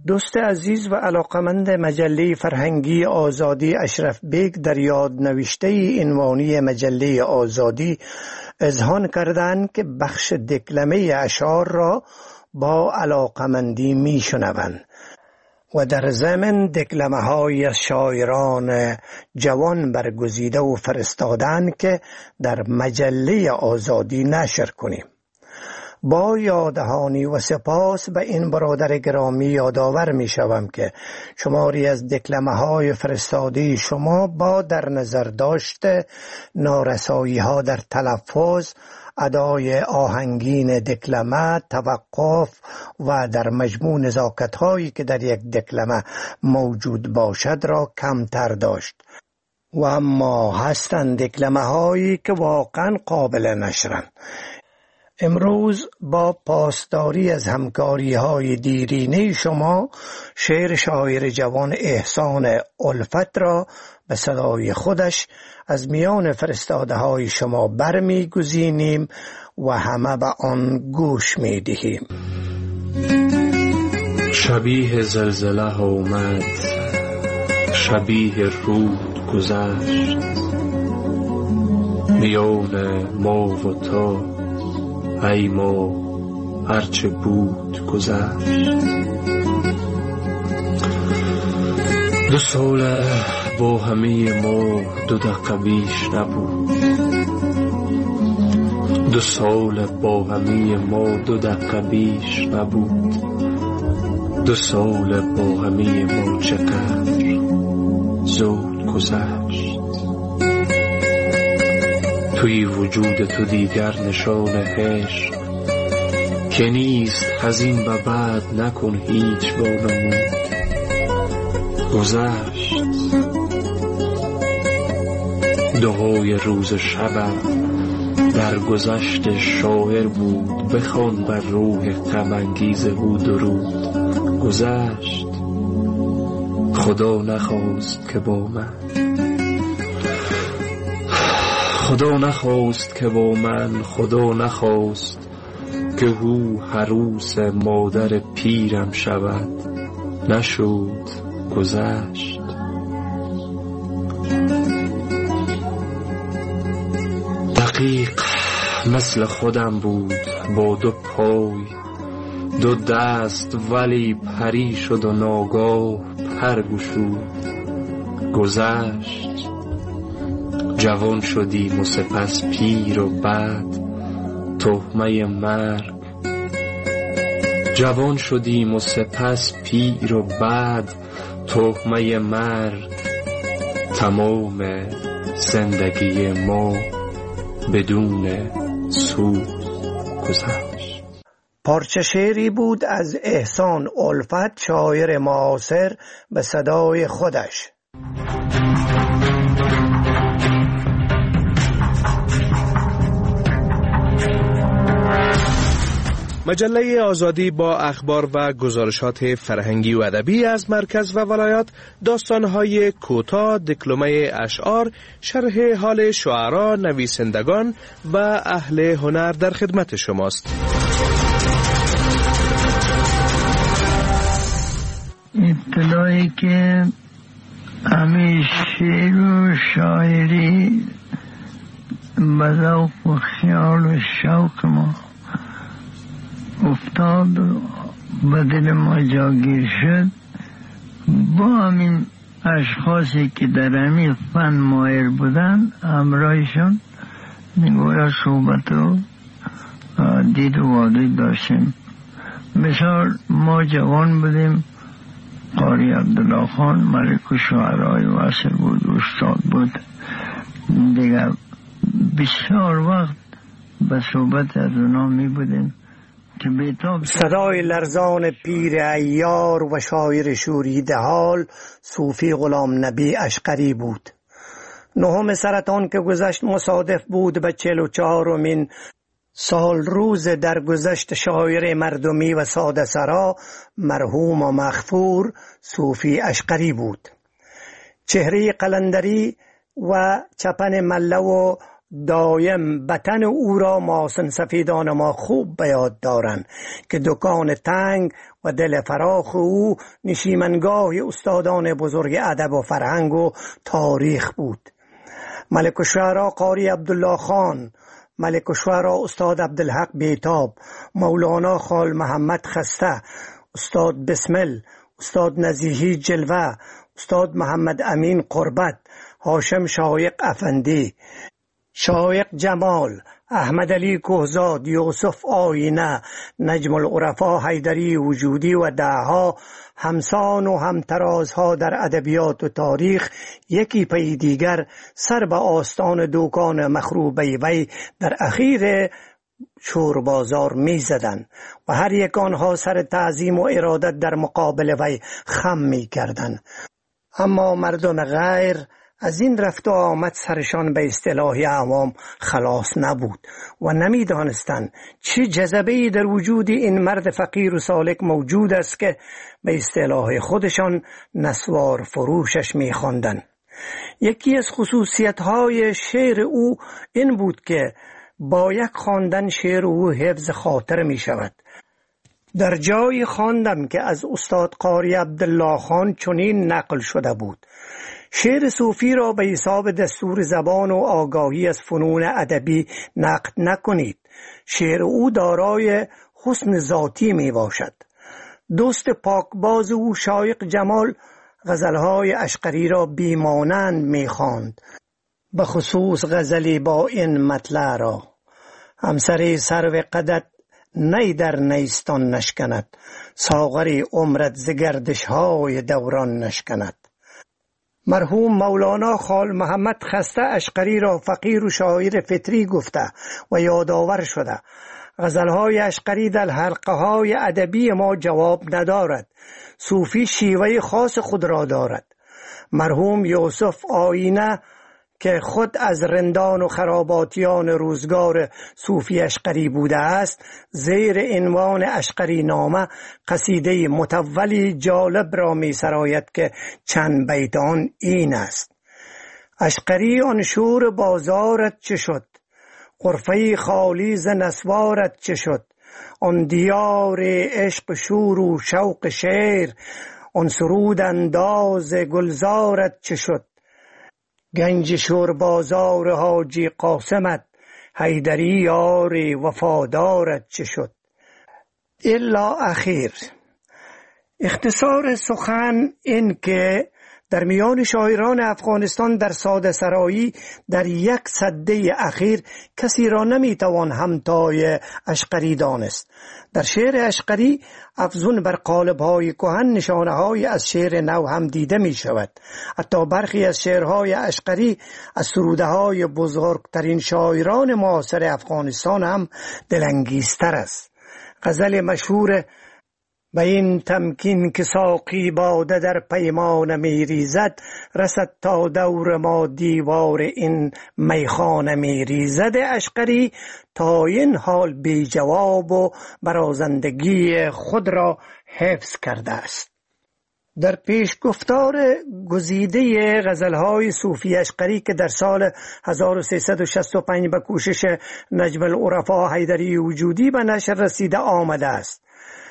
دوست عزیز و علاقمند مجله فرهنگی آزادی اشرف بیگ در یاد نوشته عنوانی مجله آزادی اذعان کردند که بخش دکلمه اشعار را با علاقمندی می شنوند و در ضمن دکلمه های از شاعران جوان برگزیده و فرستادن که در مجله آزادی نشر کنیم. با یادهانی و سپاس به این برادر گرامی یادآور می شوم که شماری از دکلمه های فرستاده شما با در نظر داشته نارسایی ها در تلفظ، ادای آهنگین دکلمه، توقف و در مجموع نزاکت هایی که در یک دکلمه موجود باشد را کمتر داشت و اما هستند دکلمه هایی که واقعا قابل نشرند. امروز با پاسداری از همکاری های دیرینه شما شعر شاعر جوان احسان الفت را به صدای خودش از میان فرستاده های شما برمی گزینیم و همه به آن گوش می دهیم. شبیه زلزله اومد، شبیه رود گذشت، میان ما و تو ای ما هرچه بود گذشت. دو سال با همه ما دو دقیقه بیش نبود، دو سال با همه ما دو دقیقه بیش نبود، دو سال با همه ما چقدر زود گذشت. توی وجود تو دیگر نشان عشق که نیست، از این به بعد نکن هیچ وانمود. گذشت دعای روز شبم در گذشت شاعر بود، بخوان بر روح غم انگیز او درود. گذشت خدا نخواست که با من، خدا نخواست که با من، خدا نخواست که او عروس مادر پیرم شود. نشد، گذشت. دقیق مثل خودم بود، با دو پای دو دست، ولی پری شد و ناگاه پر گشود. گذشت جوان شدیم و سپس پیر و بعد تهمه مرگ، جوان شدیم و سپس پیر و بعد تهمه مرگ. تمام زندگی ما بدون سود گذشت. پارچه شعری بود از احسان الفت، شاعر معاصر، به صدای خودش. مجله آزادی با اخبار و گزارشات فرهنگی و ادبی از مرکز و ولایات، داستان‌های کوتاه، دکلمه اشعار، شرح حال شعرا، نویسندگان و اهل هنر در خدمت شماست. ابتدایی که همه شعر و شاعری به ذوق و خیال و شوق ما افتاد و به دل ما جاگیر شد، با همین اشخاصی که در همین فن ماهر بودن همراهشون نگویا صحبت و دید و وادی داشتیم. مثال ما جوان بودیم، قاری عبدالله خان ملک و شعرهای وصل بود، استاد بود دیگر. بسیار وقت به صحبت از اونا می بودیم. صدای لرزان پیر عیار و شاعر شوریده حال صوفی غلام نبی اشقری بود. نهم سرطان که گذشت مصادف بود به چهل و چهارمین سال روز درگذشت شاعر مردمی و ساده سرا مرحوم و مغفور صوفی اشقری بود. چهره قلندری و چپن مله و دایم بطن او را ماسن سفیدان ما خوب به یاد دارند که دکان تنگ و دل فراخ او نشیمنگاه استادان بزرگ ادب و فرهنگ و تاریخ بود. ملک الشعرا قاری عبدالله خان، ملک الشعرا استاد عبدالحق بیتاب، مولانا خال محمد خسته، استاد بسمل، استاد نزیهی جلوه، استاد محمد امین قربت، هاشم شایق افندی، شایق جمال، احمد علی کوهزاد، یوسف آینه، نجم العرفا حیدری وجودی و دهها همسان و همترازها در ادبیات و تاریخ یکی پی دیگر سر به آستان دکان مخروبه وی در اخیر شور بازار می زدن و هر یک آنها سر تعظیم و ارادت در مقابل وی خم می کردن. اما مردم غیر از این رفت و آمد سرشان به اصطلاح عوام خلاص نبود و نمی دانستند چه جذبه‌ای در وجود این مرد فقیر و سالک موجود است که به اصطلاح خودشان نسوار فروشش می خواندند. یکی از خصوصیت‌های شعر او این بود که با یک خواندن شعر او حفظ خاطر می شود. در جایی خواندم که از استاد قاری عبدالله خان چنین نقل شده بود: شعر صوفی را به حساب دستور زبان و آگاهی از فنون ادبی نقد نکنید. شعر او دارای حسن ذاتی می باشد. دوست پاکباز او شایق جمال غزلهای اشقری را بیمانند می خواند، به خصوص غزلی با این مطلع را: همسر سرو قدت نی در نیستان نشکند، ساغری عمرت ز گردش های دوران نشکند. مرحوم مولانا خال محمد خسته اشقری را فقیر و شاعر فطری گفته و یادآور شده. غزلهای اشقری در حلقه های ادبی ما جواب ندارد. صوفی شیوه خاص خود را دارد. مرحوم یوسف آینه که خود از رندان و خراباتیان روزگار صوفی اشقری بوده است، زیر عنوان اشقری نامه قصیده متولی جالب را می سراید که چند بیت آن این است: اشقری آن شور بازارت چه شد، غرفه خالی ز نسوارت چه شد، آن دیار عشق شور و شوق شعر، آن سرود انداز گلزارت چه شد، گنج شور بازار حاجی قاسمت، حیدری یار وفادارت چه شد. الا اخیر. اختصار سخن این که در میان شاعران افغانستان در ساده سرایی در یک سده اخیر کسی را نمیتوان همتای اشقری دانست. در شعر اشقری افزون بر قالب‌های کهن نشانه‌های از شعر نو هم دیده می شود. حتی برخی از شعرهای اشقری از سروده‌های بزرگترین شاعران معاصر افغانستان هم دلانگیزتر است. غزل مشهور به این تمکین که ساقی باده در پیمانه می ریزد، رسد تا دور ما دیوار این میخانه می ریزد اشقری تا این حال بی جواب و برازندگی خود را حفظ کرده است. در پیش گفتار گزیده غزلهای صوفی اشقری که در سال هزار و سیصد و شصت و پنج به کوشش نجم العرفا حیدری وجودی به نشر رسیده آمده است،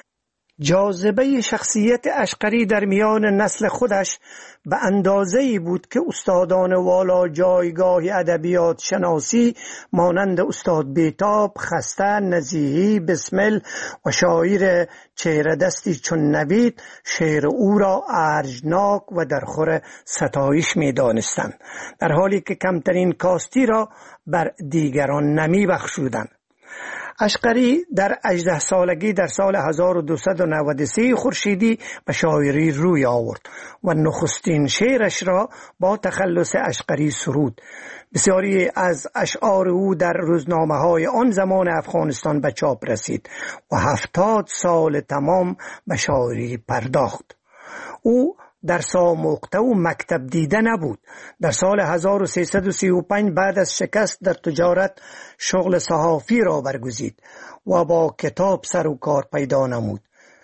جاذبه شخصیت اشقری در میان نسل خودش به اندازه‌ای بود که استادان والا جایگاه ادبیات شناسی مانند استاد بیتاب، خسته، نزیهی، بسمل و شاعر چهره دستی چون نوید شعر او را ارجناک و در خور ستایش می دانستند، در حالی که کمترین کاستی را بر دیگران نمی بخشودند. اشقری در هجده سالگی در سال هزار و دویست و نود و سه خورشیدی به شاعری روی آورد و نخستین شعرش را با تخلص اشقری سرود. بسیاری از اشعار او در روزنامه‌های آن زمان افغانستان به چاپ رسید و هفتاد سال تمام به شاعری پرداخت. او در ساموخته و مکتب دیده نبود. در سال هزار و سیصد و سی و پنج بعد از شکست در تجارت شغل صحافی را برگزید و با کتاب سر و کار پیدا نمود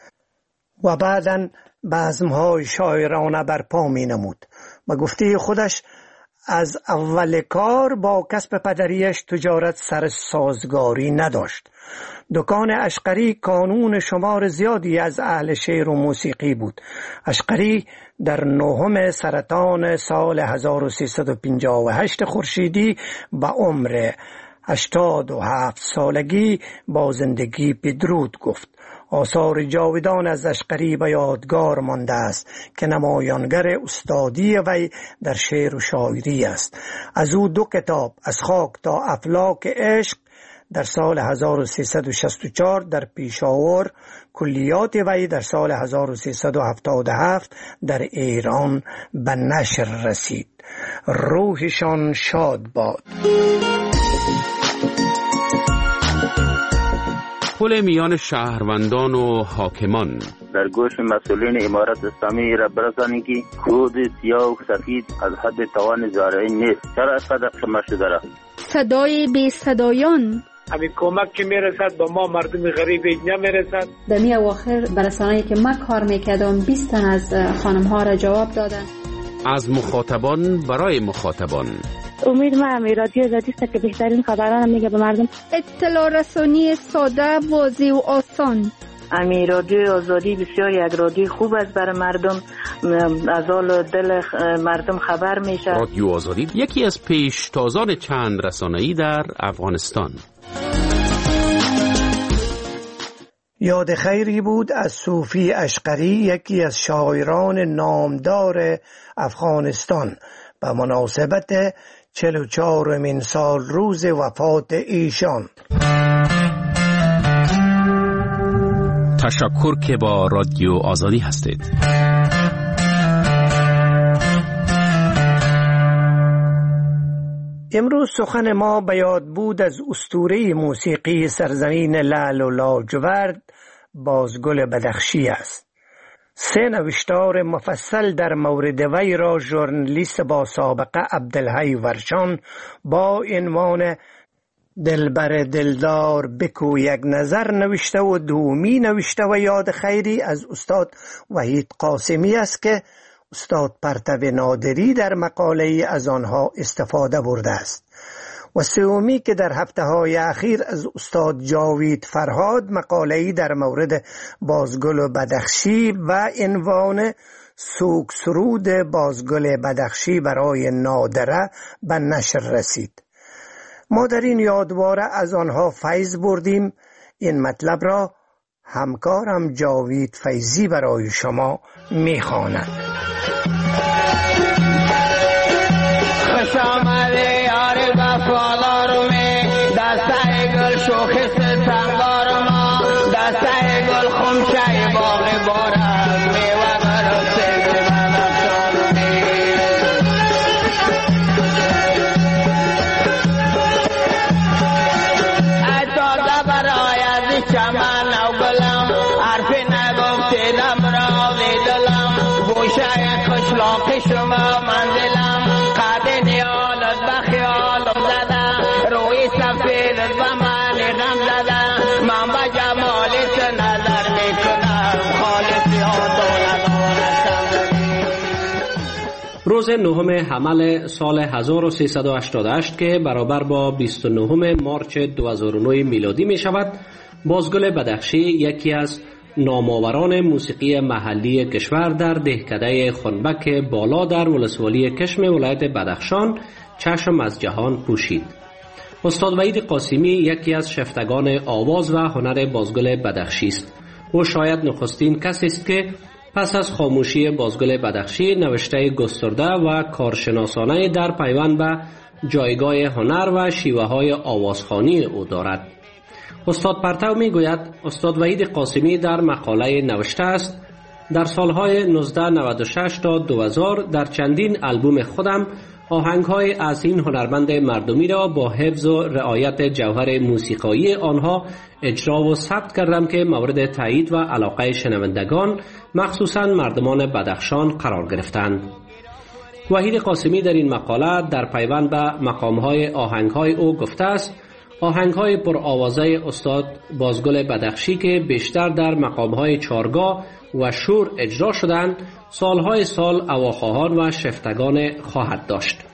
و بعداً بزم‌های شاعرانه برپا می نمود. به گفته خودش از اول کار با کسب پدریش تجارت سر سازگاری نداشت. دکان اشقری کانون شمار زیادی از اهل شعر و موسیقی بود. اشقری در نهم سرطان سال هزار و سیصد و پنجاه و هشت خورشیدی به عمر هشتاد و هفت سالگی با زندگی بدرود گفت. آثار جاودان از اشقری به یادگار مانده است که نمایانگر استادی وی در شعر و شاعری است. از او دو کتاب، از خاک تا افلاک عشق، در سال هزار و سیصد و شصت و چهار در پیشاور، کلیات وی در سال هزار و سیصد و هفتاد و هفت در ایران به نشر رسید. روحشان شاد باد. پل میان شهروندان و حاکمان. در گوش مسئولین امارت اسلامی را برسانید که کود سیاه و سفید از حد توان زارعین نیست. چرا اسقدر شما شده را؟ صدای بی صدایان. همین کمک که میرسد با ما مردم غریب نمیرسد. در می اواخر برسانه‌ای که ما کار میکردم بیست تن از خانم ها را جواب دادن. از مخاطبان برای مخاطبان. امید ما همی رادیو آزادی است که بهترین خبران میگه به مردم. اطلاع رسانی ساده، واضح و آسان. امی رادیو آزادی بسیار یک رادیو خوب است برای مردم، از حال دل مردم خبر میشه. رادیو آزادی یکی از پیشتازان چند رسانه‌ای در افغانستان. یاد خیری بود از صوفی اشقری، یکی از شاعران نامدار افغانستان، به مناسبت چهل و چهارمین سال روز وفات ایشان. تشکر که با رادیو آزادی هستید. امروز سخن ما به یاد بود از اسطوره موسیقی سرزمین لعل و لاجورد، بازگل بدخشی است. سه نوشتار مفصل در مورد وی را ژورنالیست با سابقه عبدالحی ورشان با عنوان دلبر دلدار بکو یک نظر نوشته و دومی نوشته و یاد خیری از استاد وحید قاسمی است که استاد پرتو نادری در مقاله از آنها استفاده برده است. و سومی که در هفته های اخیر از استاد جاوید فرهاد مقاله‌ای در مورد بازگل و بدخشی و عنوان سوگ سرود بازگل بدخشی برای نادره به نشر رسید. ما در این یادواره از آنها فیض بردیم. این مطلب را همکارم جاوید فیضی برای شما می‌خواند. خوش آمده یار وفادار می، دسته گل شوخی ستمدار ما، دسته گل خمشه باغ بارم میوه برسه من افشار می. ای تازه برای از چمن و گلم، حرفی نگفتی نمراوی دلم، گوشه قشلاق شما منزلم، قد نیالت بخیالم زده، روی سفید و من غم زده، من به جمالت نظر میکنم، خالصی ها دولت روز نهم حمل سال هزار و سیصد و هشتاد و هشت که برابر با بیست و نهم مارچ دو هزار و نه میلادی می شود، بازگل بدخشی یکی از نامآوران موسیقی محلی کشور در دهکده خنبک بالا در ولسوالی کشم ولایت بدخشان چشم از جهان پوشید. استاد وحید قاسمی یکی از شفتگان آواز و هنر بازگل بدخشی است. او شاید نخستین کسی است که پس از خاموشی بازگل بدخشی نوشته گسترده و کارشناسانه در پیوند به جایگاه هنر و شیوه های آوازخوانی او دارد. استاد پرتو می گوید استاد وحید قاسمی در مقاله نوشته است: در سالهای نوزده نود و شش تا دو هزار در چندین البوم خودم آهنگهای از این هنرمند مردمی را با حفظ و رعایت جوهر موسیقایی آنها اجرا و ثبت کردم که مورد تایید و علاقه شنوندگان مخصوصا مردمان بدخشان قرار گرفتند. وحید قاسمی در این مقاله در پیوند به مقامهای آهنگهای او گفته است: آهنگهای پر آوازه استاد بازگل بدخشی که بیشتر در مقامهای چارگاه و شور اجرا شدند، سالهای سال اواخواهان و شفتگان خواهد داشت.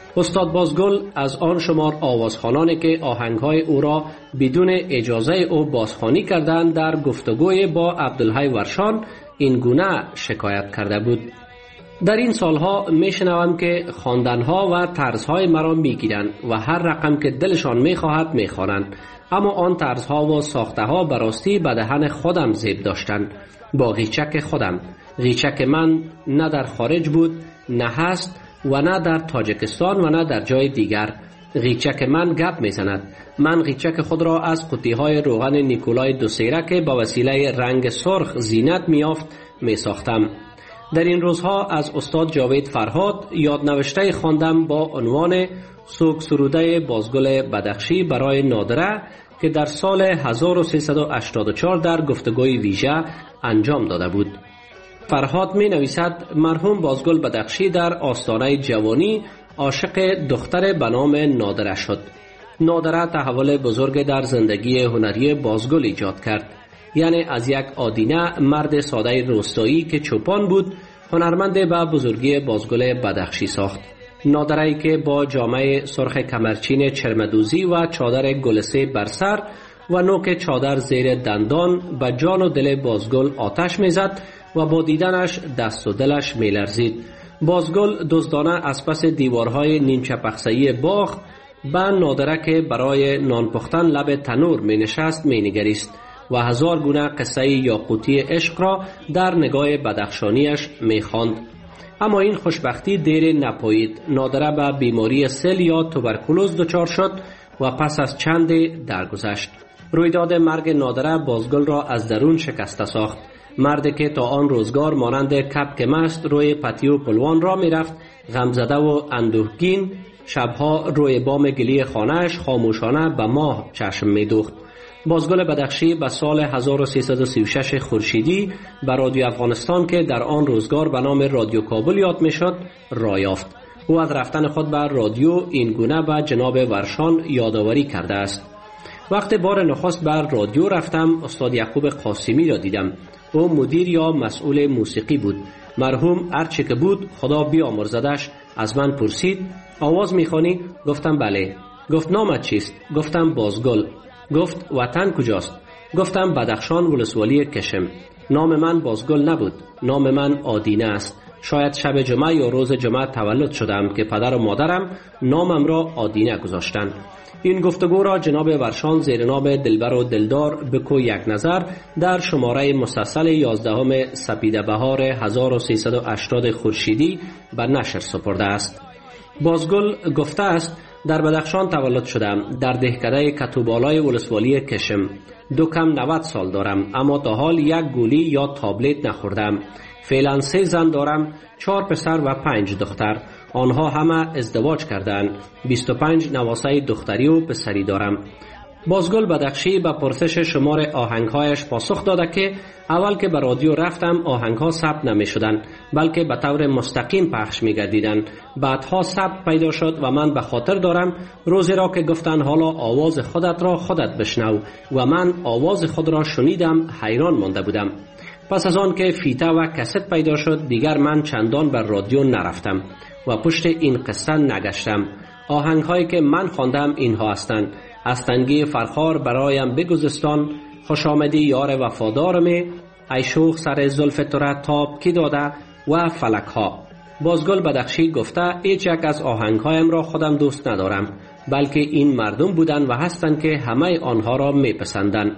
استاد بازگل از آن شمار آوازخوانانی که آهنگهای او را بدون اجازه او بازخوانی کردند در گفتگوی با عبدالحی ورشان این گونه شکایت کرده بود: در این سالها میشنوم که خواندنها و طرزهای مرا میگیرند و هر رقم که دلشان میخواهد میخوانند، اما آن طرزها و ساخته‌ها براستی به دهن خودم زیب داشتند، با غیچک خودم. غیچک من نه در خارج بود، نه هست و نه در تاجیکستان و نه در جای دیگر. غیچک من گپ میزند. من غیچک خود را از قطی‌های روغن نیکولای دوسیره که با وسیله رنگ سرخ زینت میافت میساختم. در این روزها از استاد جاوید فرهاد یادنوشته خواندم با عنوان سوگ سروده بازگل بدخشی برای نادره که در سال هزار و سیصد و هشتاد و چهار در گفتگوی ویژه انجام داده بود. فرهاد می نویسد مرحوم بازگل بدخشی در آستانه جوانی عاشق دختر به نام نادره شد. نادره تحول بزرگ در زندگی هنری بازگل ایجاد کرد. یعنی از یک آدینه مرد ساده روستایی که چوپان بود، هنرمند به بزرگی بازگل بدخشی ساخت. نادره‌ای که با جامه سرخ کمرچین چرمدوزی و چادر گلسه بر سر و نوک چادر زیر دندان به جان و دل بازگل آتش میزد و با دیدنش دست و دلش میلرزید. بازگل دزدانه از پس دیوارهای نیمچه پخسه‌ای باغ به نادره که برای نان پختن لب تنور می نشست می نگریست و هزار گونه قصه یاقوتی عشق را در نگاه بدخشانیش می خواند. اما این خوشبختی دیر نپایید. نادره به بیماری سل یا توبرکولوز دچار شد و پس از چند درگذشت. رویداد مرگ نادره بازگل را از درون شکسته ساخت. مردی که تا آن روزگار مانند کپک مست روی پتیو پلوان را می رفت، غمزده و اندوهگین، شبها روی بام گلی خانهش خاموشانه به ماه چشم می دوخت. بازگل بدخشی به سال هزار و سیصد و سی و شش خورشیدی به رادیو افغانستان که در آن روزگار به نام رادیو کابل یاد می شد راه یافت. او از رفتن خود به رادیو این گونه به جناب ورشان یادآوری کرده است: وقتی بار نخست بر رادیو رفتم استاد یعقوب قاسمی را دیدم. او مدیر یا مسئول موسیقی بود. مرحوم هرچه که بود خدا بیامرزدش از من پرسید: آواز میخوانی؟ گفتم بله. گفت نامت چیست؟ گفتم بازگل. گفت وطن کجاست؟ گفتم بدخشان ولسوالی کشم. نام من بازگل نبود، نام من آدینه است. شاید شب جمعه یا روز جمعه تولد شدم که پدر و مادرم نامم را آدینه گذاشتند. این گفتگو را جناب ورشان زیر نام دلبر و دلدار بکو یک نظر در شماره مسلسل یازدهم سپیده بهار هزار و سیصد و هشتاد خورشیدی به نشر سپرده است. بازگل گفته است: در بدخشان تولد شدم، در دهکده کتوبالای ولسوالی کشم. دو کم نود سال دارم، اما تا حال یک گولی یا تابلت نخوردم. فعلا سه زن دارم، چهار پسر و پنج دختر. آنها همه ازدواج کردند. بیست و پنج نواسه دختری و پسری دارم. بازگل بدخشی به پرسش شمار آهنگهایش پاسخ داده که اول که به رادیو رفتم آهنگها ثبت نمی شدن، بلکه به طور مستقیم پخش می گردیدن. بعدها ثبت پیدا شد و من به خاطر دارم روزی را که گفتن حالا آواز خودت را خودت بشنو و من آواز خود را شنیدم حیران مانده بودم. پس از آن که فیته و کست پیدا شد دیگر من چندان بر رادیو نرفتم و پشت این قصه نگشتم. آهنگ هایی که من خواندم اینها هستند: از تنگی فرخار برایم بگذستان، خوش آمدی یار وفادارمی، ای شوخ سر زلف تو را تاب کی داده و فلک ها. بازگل بدخشی گفته هیچ یک از آهنگ هایم را خودم دوست ندارم، بلکه این مردم بودند و هستند که همه آنها را میپسندند.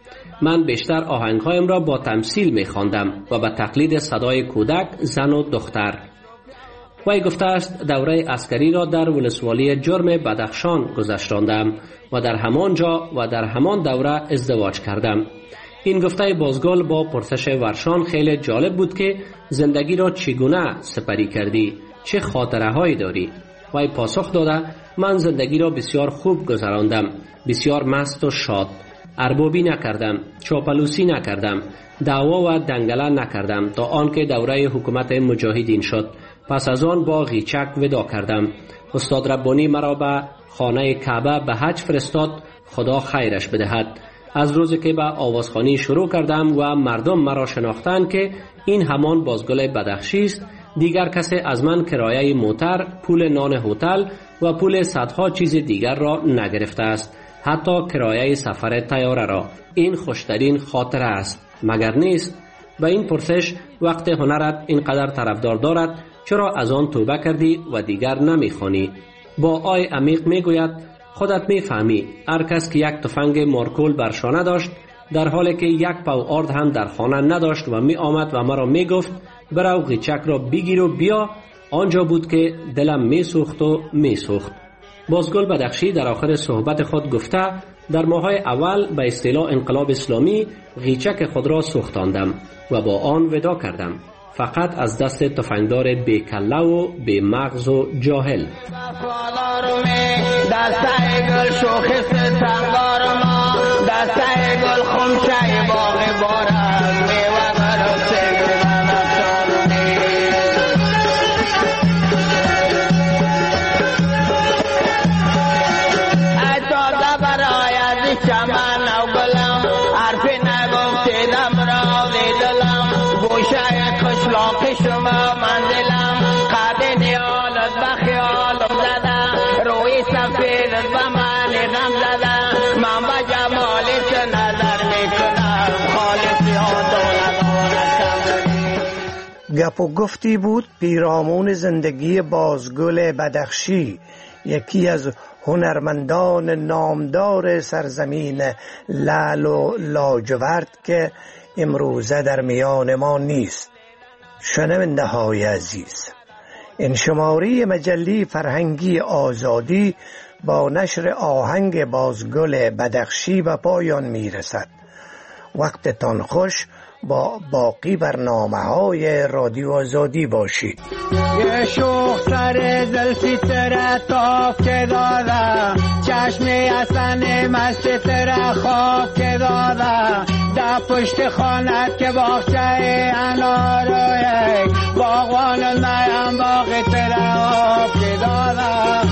من بیشتر آهنگ هایم را با تمثیل میخواندم و با تقلید صدای کودک، زن و دختر. وی گفته است دوره عسکری را در ولسوالی جرم بدخشان گذشتاندم و در همان جا و در همان دوره ازدواج کردم. این گفته بازگل با پرسش ورشان خیلی جالب بود که زندگی را چگونه سپری کردی؟ چه خاطره هایی داری؟ وی پاسخ داده من زندگی را بسیار خوب گذراندم، بسیار مست و شاد. اربابی نکردم، چاپلوسی نکردم، دعوا و دنگله نکردم تا آنکه دوره حکومت مجاهدین شد. پس از آن با غیچک ودا کردم. استاد ربانی مرا به خانه کعبه به حج فرستاد، خدا خیرش بدهد. از روزی که به آوازخوانی شروع کردم و مردم مرا شناختند که این همان بازگل بدخشی است، دیگر کسی از من کرایه موتر، پول نان هتل و پول صدها چیز دیگر را نگرفته است، حتی کرایه سفر طیاره را. این خوشترین خاطره است، مگر نیست؟ به این پرسش وقت هنرت اینقدر طرفدار دارد، چرا از آن توبه کردی و دیگر نمیخوانی؟ با آی عمیق میگوید خودت میفهمی هر کس که یک تفنگ مارکول بر شانه داشت، در حالی که یک پاو آرد هم در خانه نداشت و می آمد و مرا می گفت برو غیچک را بگیر و بیا، آنجا بود که دلم می سوخت و می سوخت. بازگل بدخشی در آخر صحبت خود گفته در ماهای اول به اصطلاح انقلاب اسلامی غیچک خود را سوختاندم و با آن ودا کردم، فقط از دست تفنگدار بی کله و بی مغز و جاهل. دسته گل شوخ ستمگار ما، دسته گل خمشه باغ بارم میوه برو سگر و مفتارمی. ای تازه برای از چمن و گلم، حرفی نگفتیدم را دیدلم، گوشه قشلاق شما منزلم، قد نیالت بخیالم زده، روی سفیدت به من غم زده، من به جمالت نظر میکنم، خالصی ها دولت آنت. گپ و گفتی بود پیرامون زندگی بازگل بدخشی، یکی از هنرمندان نامدار سرزمین لعل و لاجورد که امروزه در میان ما نیست. شنونده های عزیز، این شماری مجله فرهنگی آزادی با نشر آهنگ بازگل بدخشی به پایان می رسد. وقتتان خوش، با باقی برنامه های رادیو آزادی باشید. یه شوخ سر زلفی تره تاف که داده، چشمی حسن مست تره خواب که داده، در پشت خانت که باغچه انار و یک باغوان نیم باغ تره آب که داده.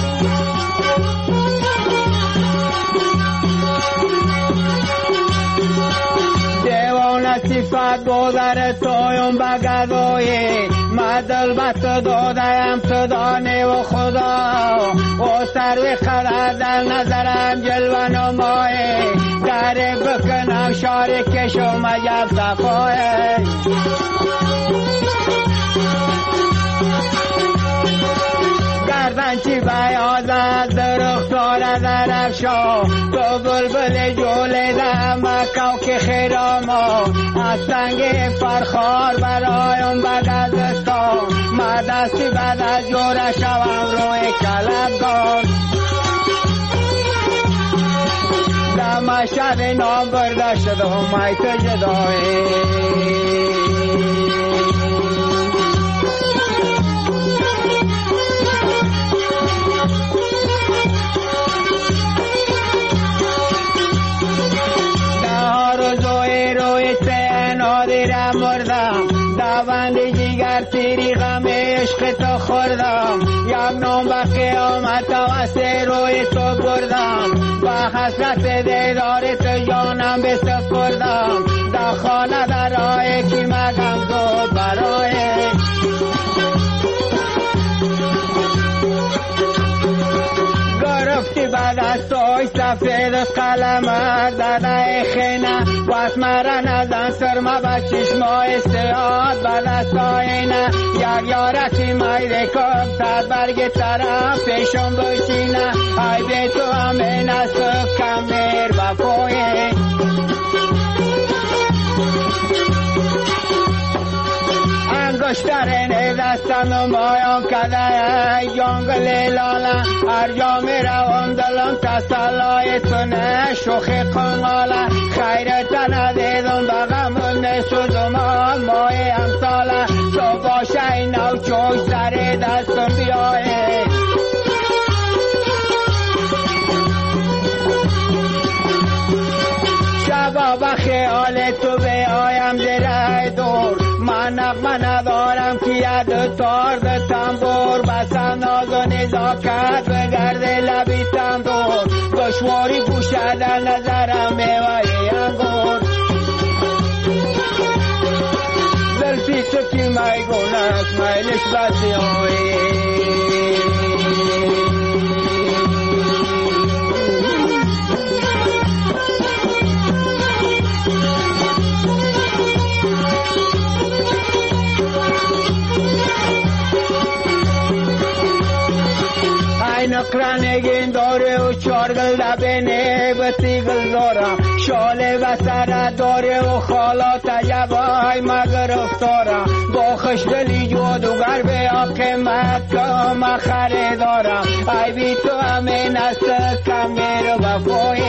صفت گذر تویم بگذایی، مدل بست دادیم تو دانه و خدا، و سر خرد در نظرم جلوه نمایی، گره بکنم شار کشو مجب صفایی. گردن چی بیاز از درختار درفشا، تو بلبل جوله دم مکو که خیراما، از سنگ فرخار برایم بد از دستا، ما دستی بد از جوره شوم روی کلبگان. دم شب نام برده شده میت جدایی، مردم دوند جیگر تیری غم عشق تو خوردم، یک نام به قیامت و سه روی تو بردم، با حسرت دیدار تو جانم بسپردم، در خانه در راه کی مگم تو برای. گرفتی بعد از توی سفید از قلمت داده خینه، واسه مرا نزن سرما با چشمای سیاد بعد از توینه، یک یارکی مایده کب ساد برگ طرف پیشم بشینه، ای بی تو همین از تو کم میر بپویه. انگشترین دستم نمایم کده جنگل لاله، هر جا می روم دلم تسلای تو نه شوخ قناله، خیرت ندیدم بغم می سوزم مای امثاله، تو باشه این نو چوش سر دستم بیایه. شبا با خیال تو بیایم زیر دور، من نغمه ندارم که ید تار ده تنبور، بسم ناز و نزاکت بگرد لبی تنبور، دشواری گوشه در نظرم میوه انگور. زلفی تو که میگونه است میلش بسیاری نقرانگین داره و چارگل دبینه بسیگل داره شاله و سر داره و خالات جبای مگرفتاره با خشدلی جادوگر به قیمت کم خریداره ای بی تو همین است کمیر وفای